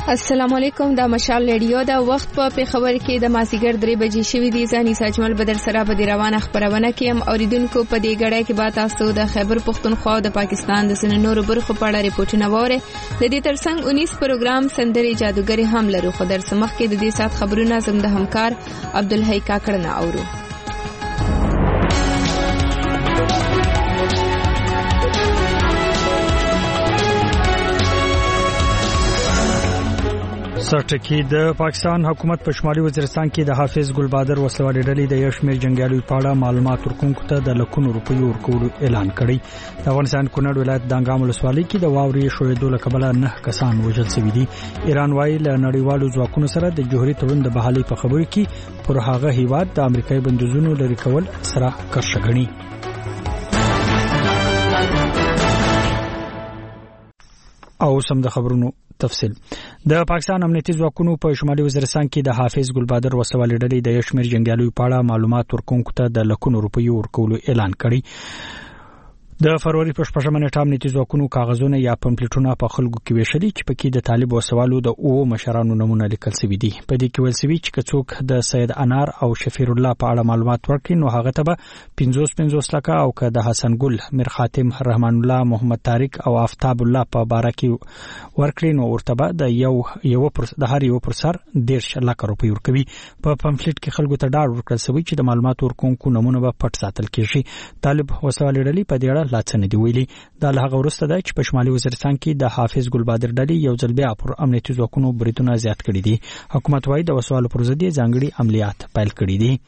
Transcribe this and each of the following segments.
السلام علیکم. دا مشال ریډیو دا وخت په پیښور کې د مازیګر 3 بجې شوې دي. ځاني ساجمل بدر سره به روانه خبرونه کوم. اوریدونکو په دې غړای کې به تاسو د خیبر پختونخوا او د پاکستان د سن نورو برخو په اړه ریپورتونه واره. د دې ترڅنګ 19 پروګرام سندري جادوګری هم لرو. خو در سمخ کې د دې سات خبرونه زم د همکار عبدالحی کاکړ نه اورو. سرټکی د پاکستان حکومت په شمالي وزیرستان کې د حافظ ګلبادر وسلوالي ډلې د یو شمېر جنگیالو په اړه معلومات ورکوونکو ته د لکونو روپیو ورکولو اعلان کړی. د افغانستان کونړ ولایت دانګام ولسوالۍ کې د واوري شویدو له کبله 9 کسان وژل شوي دي. ایران وايي له نړیوالو ځواکونو سره د جوهري تړون د بحالۍ په خبرو کې پر هغه هیواد د امریکایي بندیزونو لري کول سره کرښه ګڼي. او سم د خبرونو تفصیل. د پاکستان امنیتي ځواکونو په شمالي وزیرستان کې د حافظ ګلبادر وسوالي ډلې د یو شمېر جنگیالو په اړه معلومات ورکوونکو ته د لکونو روپیو ورکولو اعلان کړی. د فروری په 14 نیټه امنیتي ځواکونو کاغذونه یا پمفلټونه په خلکو کې ویشلي چې پکې د طالب وسوالو د او مشرانو نمونه لیکل شوی دي. په دې کې ویل شوی چې څوک د سید انار او شفیع الله په اړه معلومات ورکړي نو هغه ته به 55 لکه او که د حسن ګل، میر خاتم، رحمان الله، محمد طارق او آفتاب الله په باره کې ورکړي نو ورته به د هر یو پر سر 10 لکه روپۍ ورکوي. په پمفلټ کې خلکو ته ډاډ ورکړل شوی چې د معلومات ورکونکو نمونه به پټ ساتل کیږي. طالب وسوالي ډلې په دې اړه لاڅنې دی ویلي. دا له هغه وروسته ده چې په شمالي وزیرستان کې د حافظ ګلبادر ډلې یو ځل بیا پر امنیتي ځواکونو بریدونه زیات کړي دي. حکومت وايي د وسوالو پر ضد ځانګړي عملیات پیل کړي دي.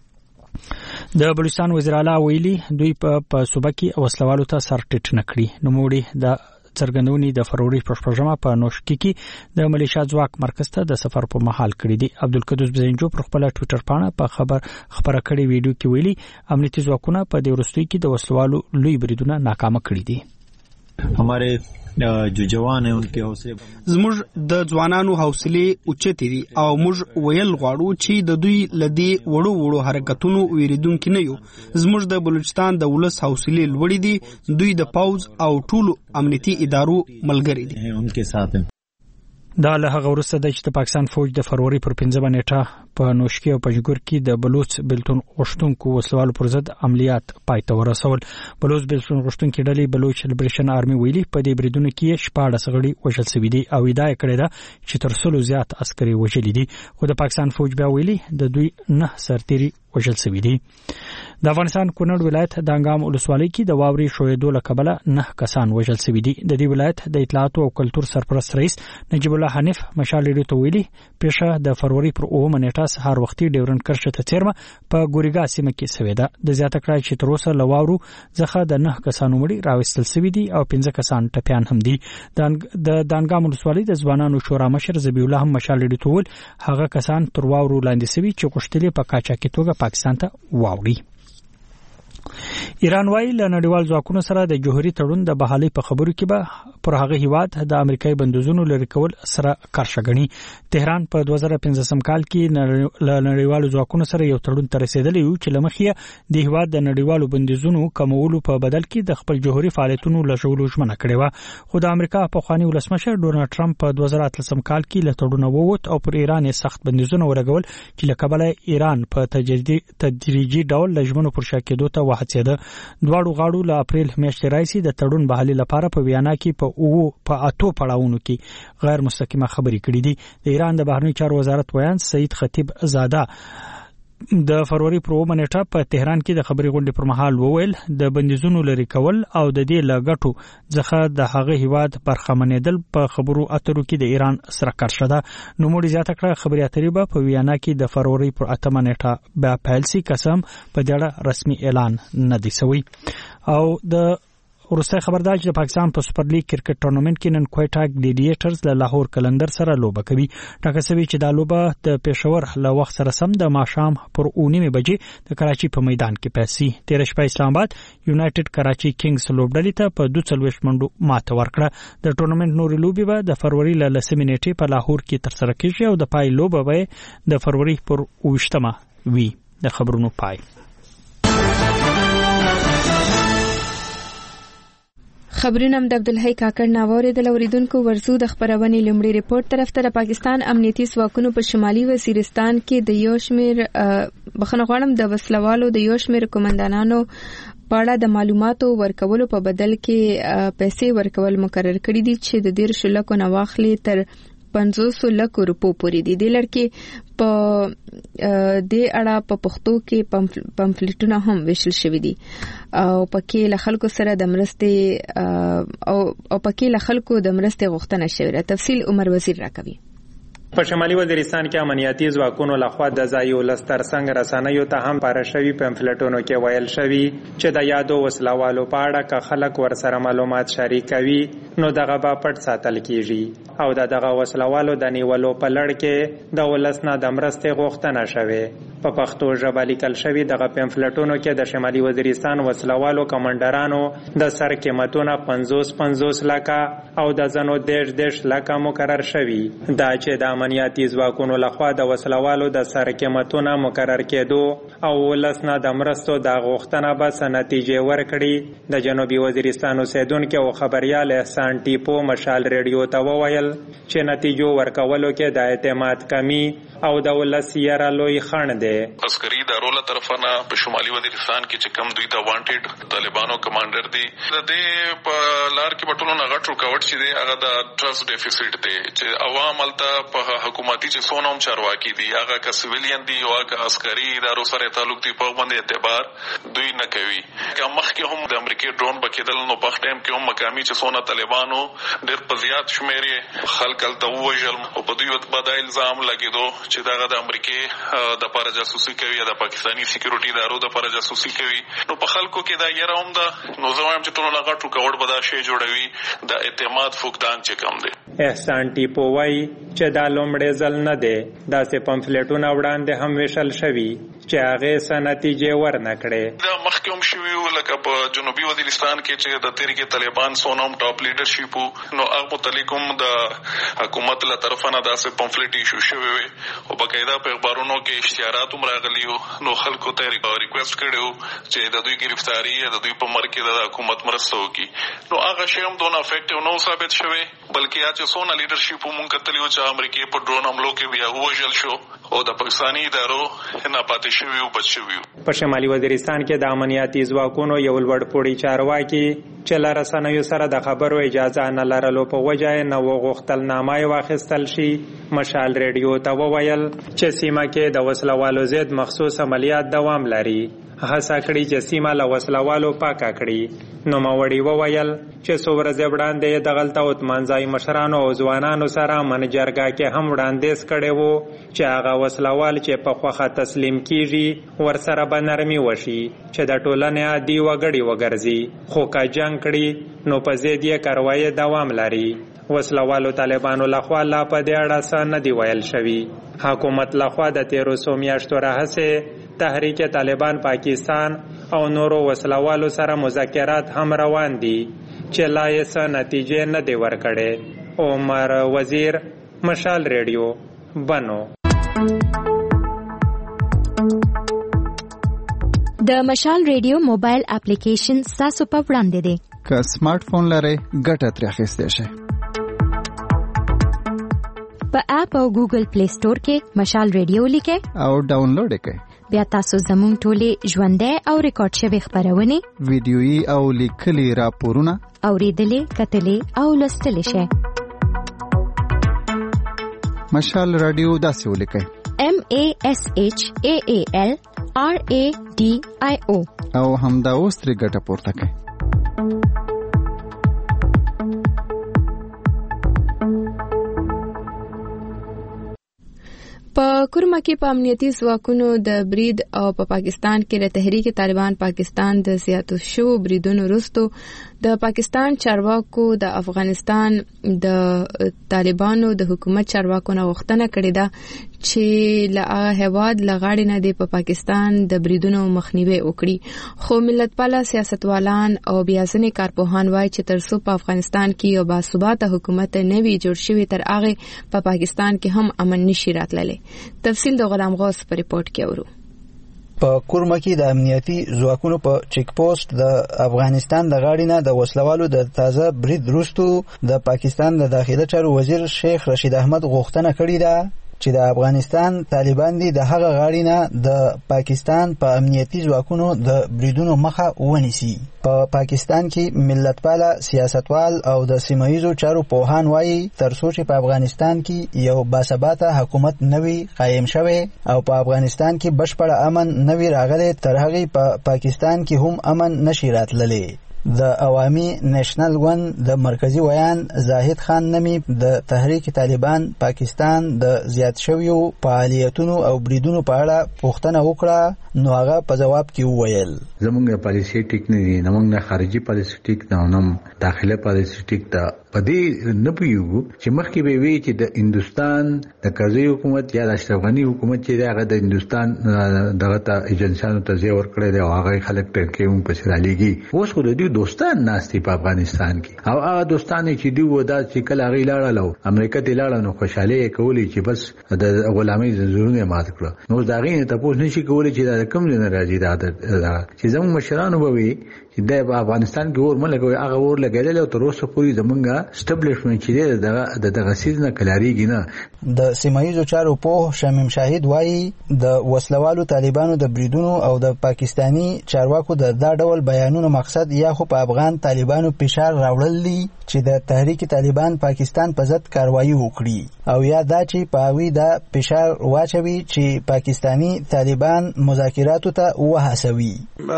د بلوچستان وزیر اعلی ویلي دوی په صوبه کې وسلوالو ته سر ټیټ نکړي. نوموړي د څرګندونې د فروری په 14 په نوشکی کې د ملیشیا ځواک مرکز ته د سفر په محل کړی دي. عبدالقدوس بزنجو پر خپل ټوئیټر پاڼه په خبره کړې ویډیو کې ویلي امنیتي ځواکونه په دې وروستي کې د وسلوالو لوی بریدونه ناکام کړي دي. हमारे जो जवान हैं उनके हौसले زموږ د ځوانانو حوصله اوچتې دي او موږ ویل غواړو چې د دوی لدی وړو حرکتونو ویریدونکو نه یو. زموږ د بلوچستان د ولس حوصله لوړې دي. دوی د پاوز او ټولو امنیتي ادارو ملګري دي. उनके साथ دا له هغه وروسته د چې پاکستان فوج د فروری پر 15 نیټه په نوشکی او پنجګور کې د بلوچ بلتون غشتونکو وسلوالو پر ضد عملیات پای ته ورسول. بلوچ بلتون غشتونکو ډلې بلوچ لیبریشن آرمي ویلي په دې بریدونو کې 14 غړي وژل شوي دي او ادعا کړې ده چې تر 100 زیات عسکري وژل دي. خو د پاکستان فوج بیا ویلي د دوی 9 سرتيري وژل شوي دي. د افغانستان کونړ ولایت دانګام ولسوالۍ کې د واوري شویدو له کبله 9 کسان وژل شوي دي. د دې ولایت د اطلاعات او کلتور سرپرست رئیس نجیب الله حنیف مشال ریډیو ته ویلي پیښه د فروری پر 9 نیټه سهار وختي ډیورن کرښه ته چیرمه په ګورګا سیمه کې شوې ده. د زیاته کړه چې تر اوسه لواورو ځخه د 9 کسانو مړي راوستل شوي دي او 15 کسان ټپيان هم دي. د دانګام ولسوالۍ د ځوانانو شورا مشر زبی الله هم مشال ریډیو ته ویل هغه کسان تر واورو لاندې شوي چې غوښتلې په کاچاکي توګه پاکستان ته واوړي. ایران وايي له نړیوال ځواکونو سره د جوهري تړون د بحالۍ په خبرو کې به پر هغه هیواد د امریکایي بندیزونو لري کول سره کرښه ګڼي. تهران په 2015 کال کې له نړیوالو ځواکونو سره یو تړون ته رسیدلی و چې لمخې د هیواد د نړیوالو بندیزونو کمولو په بدل کې د خپل جوهري فعالیتونو لږولو ژمنه کړې و. خو د امریکا پخوانی ولسمشر ډونالد ټرمپ په 2018 کال کې له تړون ووت او پر ایران سخت بندیزونه ولګول چې له کبله ایران په تدریجي ډول لژمنو پر شا کېدو ته وهڅېده. دواړو غاړو له اپریل میاشتې راځي د تړون بحالي لپاره په ویانا کې په 8 پړاوونو کې غیر مستقیمه خبرې کړې دي. د ایران د بهرنی چارو وزارت ویان سید خطیب زاده د فروری پر 9 نیټه په تهران کې د خبري غونډې پر مهال وویل د بندیزونو لري کول او د دې لګټو ځخه د هغه هیواد برخمنېدل په خبرو اترو کې د ایران سره کرښه ده. نو موږ زیاته کړه خبري اترې به په ویانا کې د فروری پر 8 نیټه بیا پیل سي قسم په دغه رسمي اعلان نه دی شوی. او د ورسته خبردار چې د پاکستان په سپر لیګ کرکټ ټورنمنت کې نن کوټا ګلیډیټرز له لاهور کلندر سره لوبه کوي. ټاکل شوی چې دا لوبه د پېښور له وخت سره سم د ماښام پر 9 بجې د کراچي په میدان کې پیسي. 13 شپه اسلام آباد یونایټډ کراچي کینګز لوبډلې ته په 42 منډو ماته ورکړه. د ټورنمنت نورې لوبې به د فروری له 10 نیټې په لاهور کې ترسره کیږي او د پای لوبه به د فروری پر 20 وي. د خبرونو پای. خبرونه د عبدالحی کاکړ ناوړه د اوریدونکو ورزو د خبرونې لومړی ریپورت طرف ته پاکستان امنیتي ځواکونو په شمالي وزیرستان کې د یو شمېر بخښنه د وسلوالو د یو شمېر کمانډانانو په اړه د معلوماتو ورکولو په بدل کې پیسې ورکول مقرر کړي دي چې د 10 لکو نه واخلي تر 500 لکو روپو پورې دي. د لړکې په د اړه په پښتو کې پمفلیټونه هم ویشل شوي دي او پکې له خلکو سره د مرستې او پکې له خلکو د مرستې غوښتنه شوې. تفصیل عمر وزیر راکوي. په شمالي وزیرستان کې امنیتي ځواکونو لخوا د ځایي ولستر څنګه رسنیو ته هم پاره شوي پمفلټونو کې ویل شوي چې د یادو وسلوالو په اړه که خلک ورسره معلومات شریکوي نو دغه به پټ ساتل کیږي او دغه وسلوالو د نیولو په لړ کې د ولس نه د مرستې غوښتنه شوې. په پښتو ژبه لیکل شوي دغه پمفلټونو کې د شمالي وزیرستان وسلوالو کمانډرانو د سر قیمتونه 50 لکه او د زنو 10 لکه مقرر شوي. دا چې د امنیتي ځواکونو لخوا د وسلوالو د سر قیمتونه مقرر کېدو او ولس نه د مرستو د غوښتنه به نتیجې ورکړي. د جنوبي وزیرستان اوسیدونکو او خبريال احسان ټیپو مشال ریډیو ته وویل چې نتیجو ورکولو کې د اعتماد کمی او د ولس یې را لوی خنډ دی. عسکري ادارو له طرفانه په شمالي وزیرستان کې چې کم دوی د وانټډ طالبانو کمانډر دي د دې په لار کې بټولو نه غټ رکاوټ چې دی هغه د ټرست ډیفیسټ دی چې عوام الته په حکومتي چې سونوم چارواکي دي هغه که سیویلین دي او هغه عسکري ادارو سره تعلق دی په باندې اعتبار دوی نه کوي. که مخکې هم د امریکای ډرون بکیدل نو په ټیم کې هم مقامي چې سونه طالبانو ډېر په زیات شمېر خلک الته وژل او په دوی باندې الزام لګیدو چې دغه د امریکای د پر جاسوسي کوي د پاکستاني سکیورټي ادارو د پر جاسوسي کوي نو په خلکو کې دا یره هم ده نو زموږ چې ټول لغړ ټوکاوړ به دا شی جوړوي د اعتماد فقدان چې کم دی. احسان ټیپو وایي چې دا لومړی ځل نه دی داسې پمفلیټونه وړاندې هم ویشل شوي چې هغه څه نتیجې ورنکړي. دا مخکې هم شوي لکه په جنوبي وزیرستان کې چې د تحریک طالبان سونوم ټاپ لیډرشپ نو هغه متعلق هم د حکومت له طرفه نه داسې پمفلیټ ایشو شوی وي او باقاعده په اخبارونو کې اشتهارات هم راغلي نو خلکو ته ریکوست کړو چې د دوی گرفتاری د دوی په مر کې د حکومت مرسته وکړي نو هغه شی هم دونه افیکټیو نو ثابت شوی بلکې چې سونه لیډرشپ مونږ کتلیو چې امریکای په ډرون حملو کې بیا وژل شو او د پاکستاني ادارو نه پاتې شوی او بچ شوی. په شمالي وزیرستان کې د امنیتي ځواکونو یو لوړ پوړی چارواکي چې له رسنیو سره د خبرو اجازه نه لرلو په وجه نه وغوښتل نامه واخیستل شي. مشال ریډیو ته وویل چې سیمه کې د وسلوالو ضد مخصوص عملیات دوام لري. هڅه کړې چې سیمه له وسلوالو پاکه کړي. نوموړي وویل چې څو ورځې وړاندې د غلطه اتمانځای مشرانو او ځوانانو سره منجرګه کې هم وړاندیز کړی وو چې هغه وسلوال چې په خوخه تسلیم کیږي ورسره به نرمي وشي چې د ټولنې عادي وګړي وګرځي خو که جنګ کړي نو په ضد یې کاروایی دوام لري. وسلوالو طالبانو لخوا لا په دې اړه څه نه دی ویل شوي. حکومت لخوا د 1300 میاشتو راهیسې تحریک طالبان پاکستان او نورو وسلوالو سره مذاکرات هم روان دي چې لا یې څه نتیجې نه دی ورکړې. عمر وزیر مشال ریډیو بنو. د مشال ریډیو موبایل اپلیکیشن تاسو په وړاندې دی. که سمارټ فون لرئ ګټه ترې اخیستی شئ. په اپ او ګوګل پلی سٹور کې مشال ریډیو لیکئ او ډاونلوډ یې کړئ. بیا تاسو زموږ ټولې ژوندۍ او ریکارډ شوې خبرونه ویډیويي او لیکلي راپورونه اوریدلې کتلې او لوستلې شئ. مشال رادیو داسې ولیکئ MASHAAL RADIO او همدا اوس ترې ګټه پورته کړئ. په کورما کې په امنیتي ځواکونو د برید او په پاکستان کې د تحریک طالبان پاکستان د زیاتو شو بریدونو وروسته د پاکستان چارواکو د افغانستان د طالبانو د حکومت چارواکو نه غوښتنه کړې ده چې له هواد لغاړي نه د پاکستان د بریدونو مخنیوي وکړي. خو ملتپاله سیاستوالان او بیازنې کارپوهان وایي چې تر څو په افغانستان کې یو باثباته حکومت نه وي جوړ شوی تر هغه په پاکستان کې هم امن نشي راتللی. تفصیل د غلام غوث په ریپورت کې اورو. په کورمه کې د امنیتي ځواکونو په چیک پوسټ د افغانستان د غاړې نه د وسلوالو د تازه برید وروسته د پاکستان د داخله چارو وزیر شیخ رشید احمد غوښتنه کړې ده چې د افغانستان طالبان دي د هغه غاړې نه د پاکستان په امنیتي ځواکونو د بریدونو مخه ونیسي. په پاکستان کې ملتپاله سیاستوال او د سیمه‌ییزو چارو پوهان وایي ترڅو چې په افغانستان کې یو باثباته حکومت نوي قایم شوی او په افغانستان کې بشپړ امن نوي راغلی تر هغې په پاکستان کې هم امن نشي راتللی. د عوامي نېشنل ګوند د مرکزی ویان زاهد خان نمی د تحریک طالبان پاکستان د زیات شویو فعالیتونو او بریدونو په اړه پوښتنه وکړه نو هغه په جواب کې وویل زمونږ پالیسي ټیک نه دي، زمونږ خارجي پالیسي ټیک نه، داخله پالیسي ټیک ده. په دې نه پوهیږو چې مخکې به وي چې د هندوستان د کرزي حکومت یا د اشرف غني حکومت چې هغه د هندوستان دغه ته ایجنسیانو ته ځای ورکړی دی او هغه خلک ټرکې هم پسې رالیږي. اوس خو د دوی دوستان ناستي په افغانستان کې او هغه دوستان چې دوی ودا چې کله هغه لاړل امریکا ته لاړل نو خوشاله کولی چې بس د غلامۍ زنجیرونه مات کړو. نو دا غي ته پوښتنه نشي کولی چې دا کوم نه راځي دا چې زموږ مشرانو به وي چې د افغانستان کې ورملګوي هغه ورلګیدل او تر اوسه پورې زمونږ اسټابلیشمنت چې دغه سیز نه کلاریږي نه. د سیمه‌ییزو چارو پوه شمیم شاهد وایي د وسلوالو طالبانو د بریدونو او د پاکستانی چارواکو د دا ډول بیانونو مقصد یا خو په افغان طالبانو فشار راوړل دي چې د تحریک طالبان پاکستان په ضد کاروایی وکړي او یا دا چې په هغوی دا فشار واچوي چې پاکستانی طالبان مذاکراتو ته وهڅوي.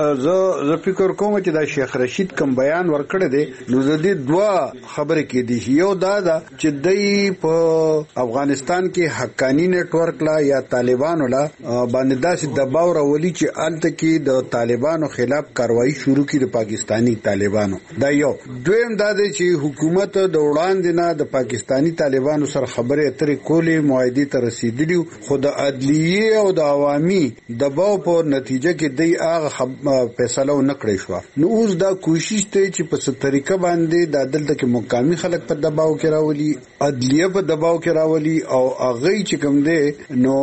زه فکر کوم چې دا شیخ رشید کوم بیان ورکړی دی نو د دې دوه خبرې کې دي. یو دا ده چې دوی په افغانستان کې حقانی نیټورک لا یا طالبانو لا باندې داسې دباو راولي چې الته کې د طالبانو خلاف کاروایی شروع کړي د پاکستانی طالبانو. دا یو. دویم دا دی چې حکومت د وړاندې نه د پاکستانی طالبانو سره خبرې اترې کولې معاهدې ته رسیدلی خو د عدلیه او د عوامي دباو په نتیجه کې دوی هغه فیصله ونه کړې شوه. نو اوس دا کوشش ته چې په څه طریقه باندې د دلته کې مقامي خلک په دباو کې راولي، عدلیه په دباو کې راولي او هغه چې کوم دی نو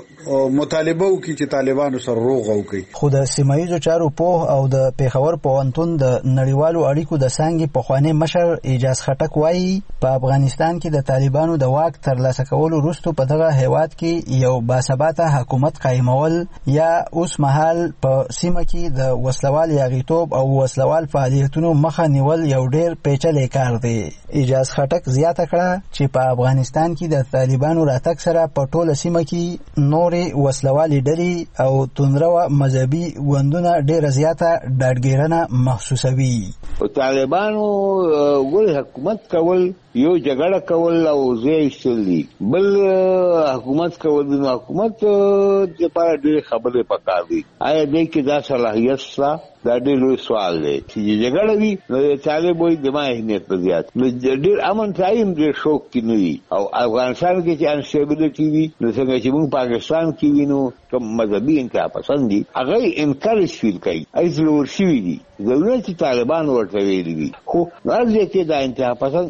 مطالبه وکړي چې طالبانو سره روغ وکړي. خو د سیمه‌ییزو چارو پوه او د پیښور پوهنتون د نړیوالو اړیکو د څانګې پخوانی مشر اعجاز خټک وایي په افغانستان کې د طالبانو د واک ترلاسه کولو وروسته په دغه هیواد کې یو باثباته حکومت قایمول یا اوس مهال په سیمه کې د وسلوال یاغیتوب او وسلوال فعالیتونو مخه نیول یو ډیر پیچلی کار دی. اعجاز خټک زیاته کړه چې په افغانستان کې د طالبانو راتګ سره په ټوله سیمه کې نور وسلوالي ډلې او توندرو مذهبي ګوندونه ډیره زیاته ډاډګیرنه محسوسوي. طالبانو ګل حکومت کول یو جګړه کول او زوی شلی بل حکومت کول نو حکومت د لپاره ډېر خبرې پکار دي. آیا دې کې دا صلاحیت شته؟ دا ډېر لوی سوال دی چې جګړه وي نو طالب وایي د ما اهمیت په زیات نو ډېر امن ټایم ډېر شوق کې نه وي او افغانستان کې چې انسټیبلیټي وي نو څنګه چې موږ پاکستان کې وینو کوم مذهبي انتها پسند دي هغه انکریج فیل کوي ایزلور شوي دي ضروري چې طالبان ورته ویلي وي خو راځي چې دا انتها پسند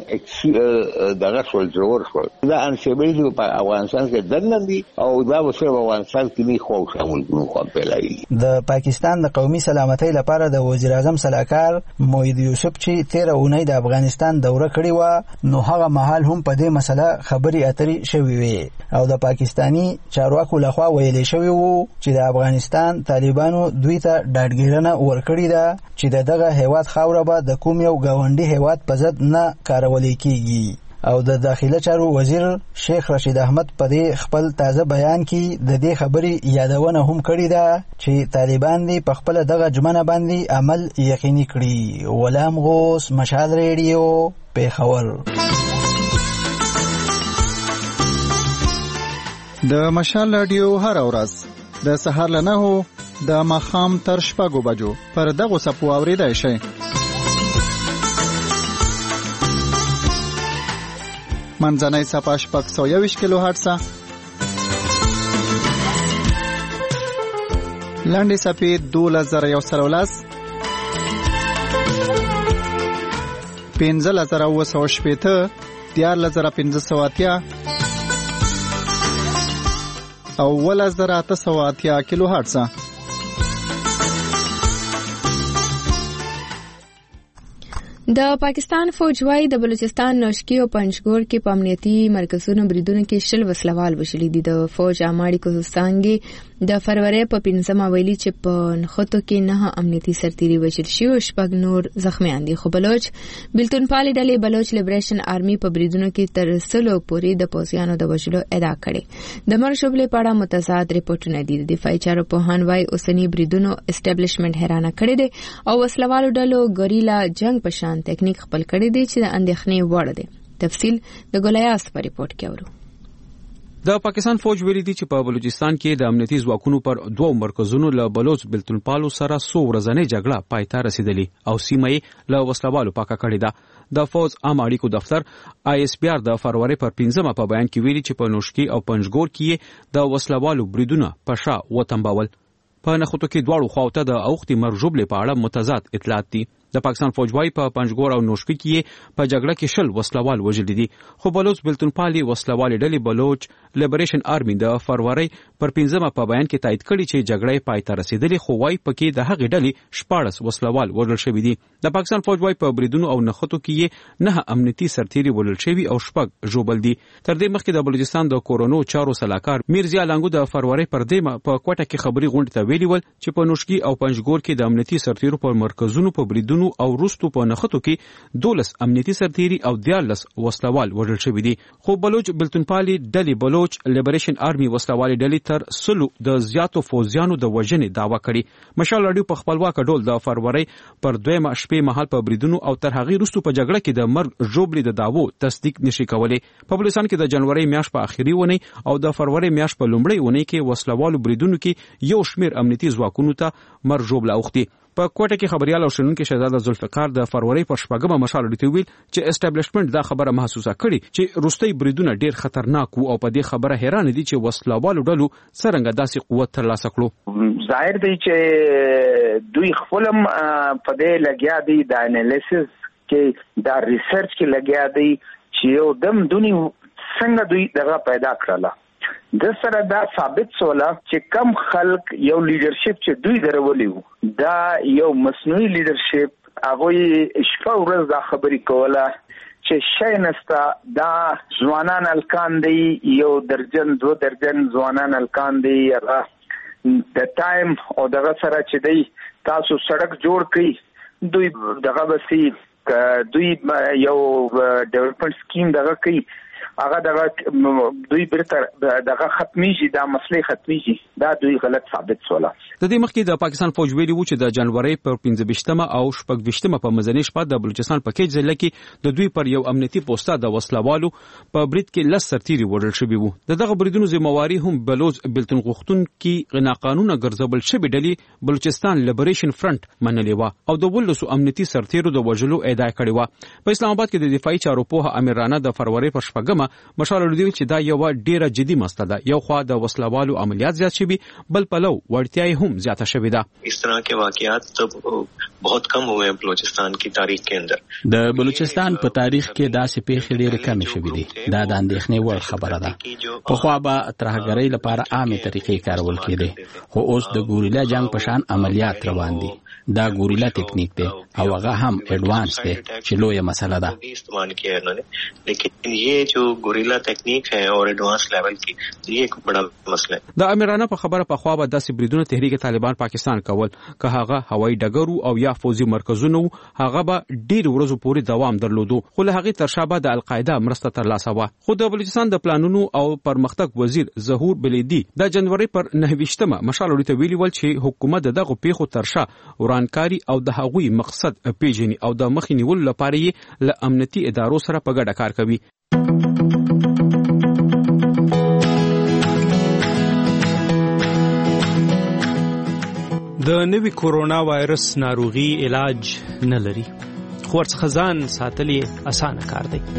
دغه شول جوړ شول دا انسټیبلیټي په افغانستان کې دننه دي او دا وسره افغانستان کې نه خو شامل خو پیلایي. د پاکستان د قومي سلامتۍ لپاره د وزیر اعظم صلاحکار موحد یوسف چې 13 اونۍ د افغانستان دوره کړې و نو هغه مهال هم په دې مسله خبرې اترې شوې وې او د پاکستانی چارواکو لخوا ویلې شوې وو چې د افغانستان طالبانو دوی ته ډاډګیرنه ورکړې ده چې دغه هیواد خاوره به د کوم یو گاونډي هیواد په ضد نه کارول کیږي. او د داخله چارو وزیر شیخ رشید احمد په دې خپل تازه بیان کې د دې خبرې یادونه هم کړې ده چې طالبان دې په خپل دغه جمنه باندې عمل یقیني کړي. غلام غوث، مشال ریډیو، پیښور. د مشال رادیو هر ورځ د سهار له 9 د ماښام تر 6 بجو پر دغه سپو اوریدای شي. منځنۍ صفحه 621 کیلو هرتز، لاندې صفحه 2113 15980 14580 او 1880 کیلو هرتز. د پاکستان فوج وايي د بلوچستان نوشکی او پنجګور کې په امنیتي مرکزونو بریدونو کې 10 وسلوال وشلي دي. د فوج اماړي کوستانګي د فروری په 15 ویلي چې په نخټو کې 9 امنیتي سرتیري وژل شي او 6 نور زخمیان دي. خو بلوچ بلتون پالي ډلې بلوچ لیبریشن آرمي په بریدونو کې تر 100 پورې د پوځیانو د وژلو ادعا کړې. د مرشوبلې په اړه متضاد ریپورتونه دي. د دفاعي چارو پوهان وايي اوسنی بریدونو اسټابلیشمنت حیرانه کړی دي او وسلوالو ډلو ګریلا جنگ په شان تکنیک خپل کړی دی چې د اندېښنې وړ دی. تفصیل د ګولیاس په ریپورت کې اورو. د پاکستان فوج ویلي دی چې په بلوچستان کې د امنیتي ځواکونو پر 2 مرکزونو له بلوچ بلتون پالو سره 100 ورځنۍ جګړه پای ته رسیدلی او سیمه یې له وسلوالو پاکه کړې ده. د فوج عام اړیکو دفتر ISPR د فروری پر 15 په بیان کې ویلي چې په نوشکی او پنجګور کې د وسلوالو بریدونه په شا وتمبول. په نخټو کې دواړو خواوته د اوختي مرجوبلې په اړه متضاد اطلاعات دي. د پاکستان فوج وايي په پنجګور او نوشکی کې په جګړه کې 10 وسلوال وژل دي. خو بلوچ بلتون پالي وسلوال ډلې بلوچ لیبریشن آرمي د فروری پر 15 په بیان کې تایید کړي چې جګړه پای ته رسیدلې خو وايي پکې د هغې ډلې 14 وسلوال وژل شوي دي. د پاکستان فوج وايي په بریدونو او نخټو کې 9 امنیتي سرتیري وژل شوي او 6 ژوبل دي. تر دې مخکې د بلوچستان د کورونو چارو سلاکار میرزا لانګو د فروری پر دیمه په کوټه کې خبري غونډه ته ویلي ول چې په نوشکی او پنجګور کې د امنیتي سرتیرو په مرکزونو په بریدونو او روستو په نخټو کې 12 امنیتي سرتیري او 14 وسلوال وژل شوي دي. خو بلوچ بلتون پالي ډلې بلوچ لیبریشن آرمي وسلوال ډلې تر 100 د زیاتو فوجیانو د وژنې دعوا کړې. مشال راډیو په خپلواک ډول د فروری پر 2 شپې مهال په بریدونو او تر هغې وروسته په جګړه کې د مرګ ژوبلې د دعوو تصدیق نشي کولای. په بلوچستان کې د جنوري میاشت په اخیری ونی او د فروری میاشت په لومړۍ ونی کې وسلوالو بریدونو کې یو شمیر امنیتي ځواکونو ته مرګ ژوبله اوختي. په کوټه کې خبريال او شنونکو شهزاده ذوالفقار د فروری پر 14 مشال ډیټ ویل چې اسټابلیشمنت دا خبره محسوسه کړي چې روستي بریدونه ډیر خطرناک او په دې خبره حیران دي چې وسلوالو ډلو څنګه داسې قوت ترلاسه کړو. ظاهر دی چې دوی خپلم په دې لګیا دي د انالیسس کې د ریسرچ کې لګیا دي چې یو دم دونی څنګه دوی دغه پیدا کړله. د سره دا ثابت سوله چې کم خلک یو لیډرشپ چې دوی درولي وو دا یو مصنوعي لیډرشپ هغه شپه ورځ دا خبرې کوله چې شای نستا دا ځوانان الکان دی یو درجن 2 درجن ځوانان الکان دی د ټایم او دغه سره چې دی تاسو سړک جوړ کړئ دوی دغه بسي دوی یو ډیولپمنٹ سکیم دغه کوي هغه دغه دوی برته دغه ختمي شي دا مسلې ختمي شي دا دوی غلط ثابت سوله. د دې مخکې د پاکستان فوج ویلي وو چې د جنوري پر 15 او 16 په مزنی شپه د بلوچستان په کې ځل کې د دوی پر یو امنیتي پوسټه د وسلوالو په برید کې لس سرتیري وژل شوي وو. دغه بریدونو ذمہواری هم بلوچ بلتون غوښتون کې ناقانونه ګرځول شوی ډلې بلوچستان لیبریشن فرنٹ منلې و او د ولسو امنیتي سرتیرو د وژلو ادعا کړې و. په اسلام آباد کې د دفاعي چارو پوهه امیر رانا د فروری پر 14 مشال ردیل چې دا یو ډیره جدي مسله ده. یو خوا د وسلوالو عملیات زیات شوي بل پلو وړتیاي هم زیاته شوې ده. اس طرح کے واقعات تو بہت کم ہوئے ہیں بلوچستان کی تاریخ کے اندر. د بلوچستان په تاریخ کې داسې پیښې ډېرې کمې شوې دي. دا د اندېښنې وړ خبره ده. پخوا به ترهګرۍ لپاره عامې طریقې کارول کېدې خو اوس د ګوریلا جنگ په شان عملیات روان دي. دا ګوریلا ټیکنیک دی او هغه هم ایڈوانس دی چې لویه مسله ده. استعمال کیا ہے انہوں نے لیکن یہ جو گوریلا ٹیکنیک ہے اور ایڈوانس لیول کی یہ ایک بڑا مسئلہ ہے. د امیرانه په خبره په خوا به داسې بریدونه تحریک طالبان پاکستان کول که هغه هوایي ډګرو او یا فوزي مرکزونو هغه به ډیر ورځې پورې دوام درلودو خو له هغې تر شا به د القاعده مرسته ترلاسه وه. خو د بلوچستان د پلانونو او پرمختګ وزیر ظهور بلیدي د جنوري پر 9 مشال ورته ویلي ول چې حکومت دغه پیښو تر شا ورانکاري او د هغوی مقصد پیژني او د مخې نیولو لپاره یې له امنیتي ادارو سره په ګډه کار کوي. د نوي کورونا وایرس ناروغي علاج نه لري خو ورڅخه ځان ساتل یې اسانه کار دی.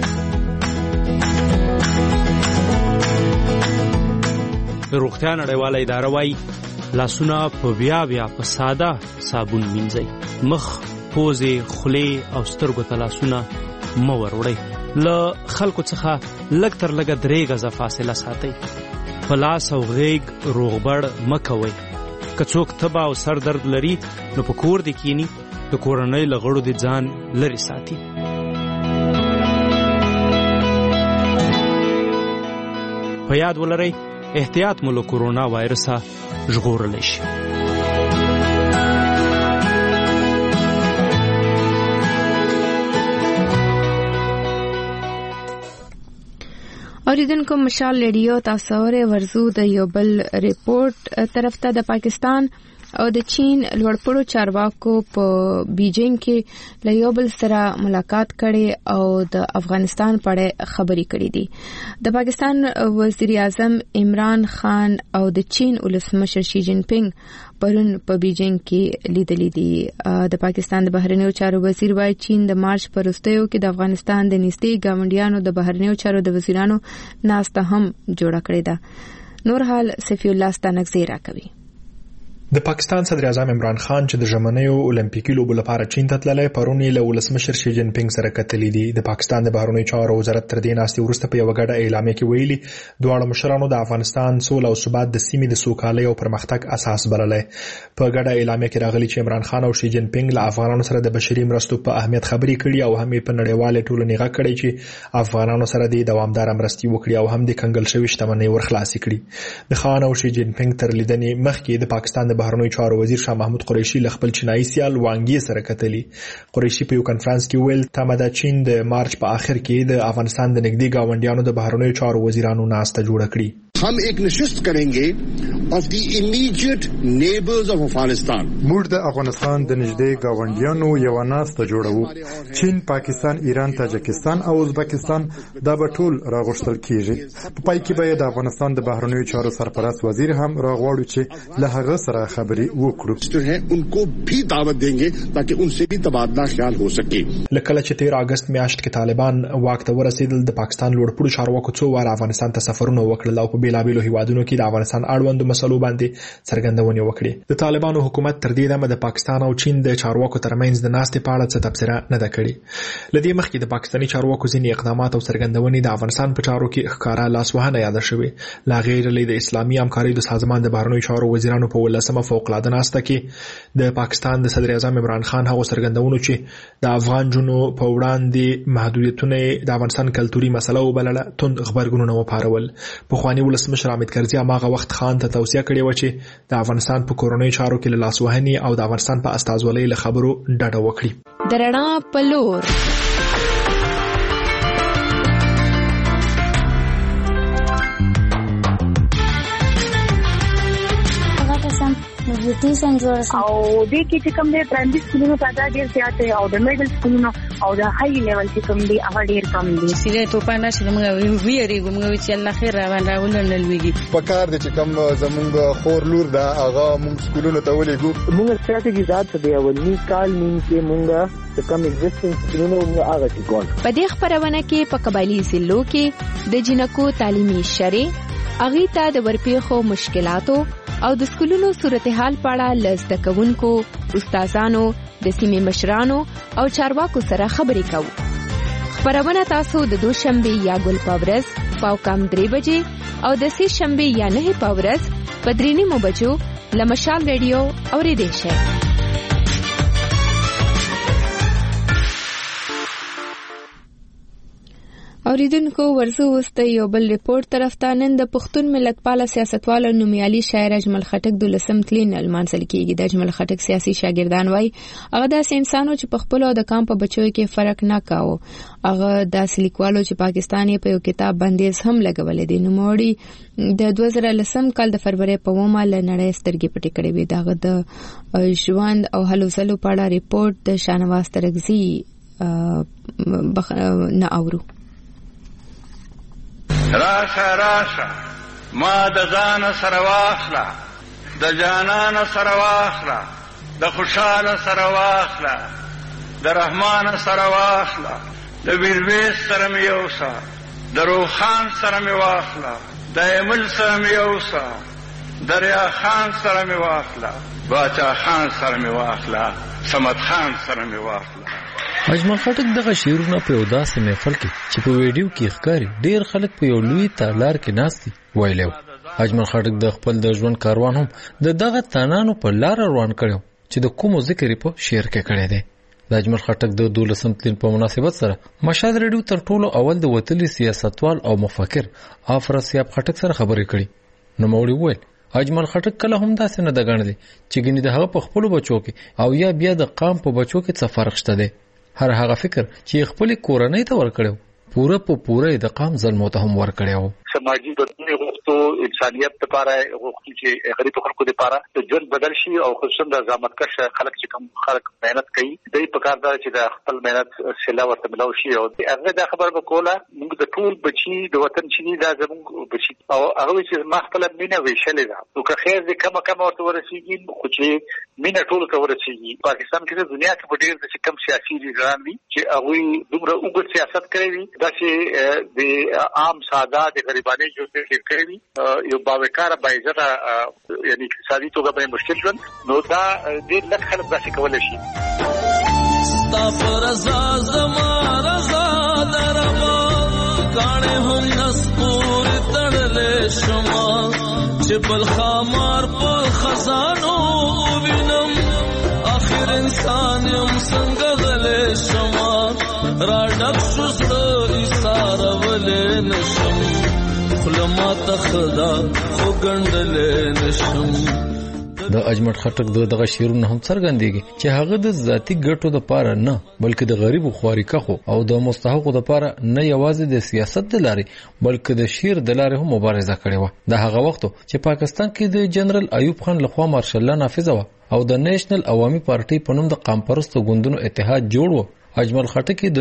روغتیا نړیواله اداره وايي لاسونه په بیا په ساده صابون مینځئ. مخ، پوزې، خولې او سترګو ته لاسونه مه وروړئ. له خلکو څخه لږ تر لږه 3 غزه فاصله ساتئ. په لاس او غیږ روغبړ مه کوئ. که څوک تبه او سر درد لري نو په کور دې کینی د کورنۍ له غړو د ځان لرې ساتي. په یاد ولرئ احتیاط مو له کورونا وایرسه ژغورلی شي. اوریدونکو مشال ریډیو تاسو ورزو د یو بل ریپورت طرف ته د پاکستان او د چین لوړپوړو چارواکو په بیجینګ کې له یو بل سره ملاقات کړي او د افغانستان په اړه خبرې کړې دي. د پاکستان وزیر اعظم عمران خان او د چین ولسمشر شي جین پینګ پرون په بیجینګ کې لیدلې دي. د پاکستان د بهرنیو چارو وزیر وايي چین د مارچ په وروستیو کې د افغانستان د نږدې ګاونډیانو د بهرنیو چارو د وزیرانو ناسته هم جوړه کړې ده. نور حال سفی الله ستانکزی راکوي. د پاکستان صدر اعظم عمران خان چې د ژمنیو اولمپیکي لوبو لپاره چین ته تللی پرون له ولسمشر شي جین پینګ سره کتلې دي. د پاکستان د بهرنیو چارو وزارت تر دې ناستې وروسته په یو غږ اعلامیه کې ویلي دواړو مشرانو د افغانستان سوله او ثبات د سیمې د سوکالۍ او پرمختګ اساس بللی. په غږ اعلامیه کې راغلي چې عمران خان او شي جین پینګ له افغانانو سره د بشري مرستو په اهمیت خبرې کړي او هم په نړیواله ټولنې غږ کړي چې افغانانو سره د دوامدار مرستې وکړي او هم د کنګل شوی شتمنۍ ورخلاصي کړي. د خان او شي جین پینګ تر لیدنې مخکې د پاکستان د بهرنیو چارو وزیر شاه محمود قریشي له خپل چینایي سیال وانګي سره کتلي. قریشي په یو کانفرنس کې ویل تمه ده چین د مارچ په اخر کې د افغانستان د نږدې ګاونډیانو د بهرنیو چارو وزیرانو ناسته جوړه کړي. हम एक नशिस्त करेंगे of the immediate neighbors of Afghanistan. موږ د افغانستان د نږدې گاونډیانو یو ناسته جوړو. چین، پاکستان، ایران، تاجکستان او ازبکستان دا به ټول راغښتل کیږي. په پای کې به د افغانستان د بهرنیو چارو سرپرست وزیر هم راغواړي چې له هغه سره خبرې وکړو. उनको भी दावत देंगे ताकि उनसे भी तबादला ख्याल हो सके. لکه چې 13 اگست میاشت کې طالبان واک ته ورسېدل د پاکستان لوړپوړو چارواکو څو واره افغانستان ته سفرونه وکړل او په بیلابیلو هیوادونو کې د افغانستان اړوندو مسلو باندې څرګندونې وکړې. د طالبانو حکومت تر دې دمه د پاکستان او چین د چارواکو ترمنځ د ناستې په اړه څه تبصره نه ده کړې. لدې مخکې د پاکستاني چارواکو ځینې اقدامات او څرګندونې د افغانستان په چارو کې ښکارا لاسوهنه یاد شوې. لا غیر له د اسلامي همکارۍ د سازمان د بهرنیو چارو وزیرانو په 18مه فوق العاده ناسته کې د پاکستان د صدر اعظم عمران خان هغه څرګندونو چې د افغان جنو په وړاندې محدودیتونه د افغانستان کلتوري مسله وبلله توند خبرګونونه وپارول. په خواني ولسمشر حامد کرزي هغه وخت خان ته توصیه کړې و چې د افغانستان په کورونی چارو کې له لاسوهنې او د افغانستان په استازولۍ له خبرو ډډه وکړي. درنا پلور ټیوشن جوړ او دې کې چې کوم دې پرایمري سکولونو تعداد ډېر زیات دی او د میډل سکولونو او د هاي لیول چې کوم دي هغه ډېر کم دي. سیده تو پانا چې موږ ویریږو موږ چې الله خیر راولنل ویږي په کار دي چې کوم زمونږ خور لور دا هغه موږ سکولونو ته ولېګو. موږ ستراتیژي ذات دی ولني کال نیم کې موږ کم ایگزیسټنس سکولونو موږ هغه چې ګول. په دې خبرونه کې په قبایلی ضلعو کې د جنکو تعلیمي شری اغیتا د ورپېخو مشکلاتو او د سکولونو صورتحال په اړه لزده کوونکو، استادانو، د سیمې مشرانو او چارواکو سره خبرې کوو. خبرونه تاسو د دوشنبه یا ګل پاورز پاوکام 3 بجې او د سې شنبه یا 9 پاورز په 3 بجو لمشال ریډیو اوریدئ شئ. اوریدونکو ورزو وسته یو بل ریپورت طرف ته نن د پښتون ملت پاله سیاستوال نومیالي شاعر اجمل خټک د لسم تلین المانسل کېږي. د اجمل خټک سیاسي شاګردان وای هغه داسې انسانو چې په خپل او د کام په بچو کې فرق نه کاوه. هغه داسې لیکوالو چې پاکستان یې په یو کتاب بندیز هم لګولې دي. نو موري د 2010 کال د فروری په 1 ل نړۍ سترګې پټې کړې وي. دغه د ژوند او هلو ځلو په اړه ریپورت د شانواز ترغزي نه اورو. راشه راشه ما د ځان سره واخله، د جانان سره واخله، د خوشاله سره واخله، د رحمان سره واخله، د ویرویس سره مې یوسه، د روخان سره مې واخله، د ایمل سره مې یوسه، د ریا خان سره مې واخله، باچا خان سره مې واخله، صمد خان سره مې واخله. اجمل خټک دغه شعرونه په یو داسې محفل کې چې په ویډیو کې ښکاري ډېر خلک په یو لوی تالار کې ناستي ویلو. اجمل خټک د خپل د ژوند کاروان هم د دغه تانانو په لار روان کړو چې د کومو ذکر په شعر کې کړی دی. د اجمل خټک د 12 تلین په مناسبت سره مشهد ریډیو تر ټولو اول د وتلي سیاستوال او مفکر افراسیاب خټک سره خبرې کړي. نو مولوی وویل اجمل خټک کله هم داسې نه د غنډي چې ګنې د هغه په خپل بچو کې او یا بیا د قام په بچو کې څه فرق شته دی. هر هغه فکر چې خپل کورنۍ ته ورکړو پوره د قام ظلم ته هم ورکړو. سماجی بدلون غوښتو انسانيت لپاره غوښتو چې غریب خلکو لپاره ژوند بدل شي او خصوصا د زحمتکش خلک چې کوم خلک مهنت کوي دوی په کار دا چې د خپل مهنت سلا ورته ملو شي او هغه دا خبر وکوله موږ د ټول بچي د وطن چې دا زموږ بچي او هغه چې ما خپل مینه ویشلې ده نو که خیر دې کم ورته ورسیږي خو چې مینه ټول ته ورسیږي. پاکستان کې د دنیا کې ډېر د کم سیاسي لیډران دي چې هغه دومره وګړي سیاست کوي دا چې د عام ساده د غریبانه ژوند کې کوي یو باوقاره بایزه یعنی اقتصادي توګه به مشکل ژوند نو دا ډېر لږ خلک داسې کولای شي. ستا پر رضا زما رضا درما کاڼه هم نسپور تړلې شما چې بل خمار په خزانو وینم اخر انسان هم څنګه غلې شما را ډک شو ستوري ساره ولې نشم خلما تخدا خو ګندلې نشم. د اجمل خټک دغه شعرونه هم څرګندېږي چې هغه د ذاتی ګټو د پاره نه بلکې د غریبو خواريکخو او د مستحقو د پاره نه یوازې د سیاست د لارې بلکې د شعر د لارې هم مبارزه کړې و. د هغه وخت چې پاکستان کې د جنرال ایوب خان لخوا مارشل الله نافذ و او د نېشنل عوامي پارټي په نوم د قام پرستو ګوندونو اتحاد جوړ و. اجمل خټک د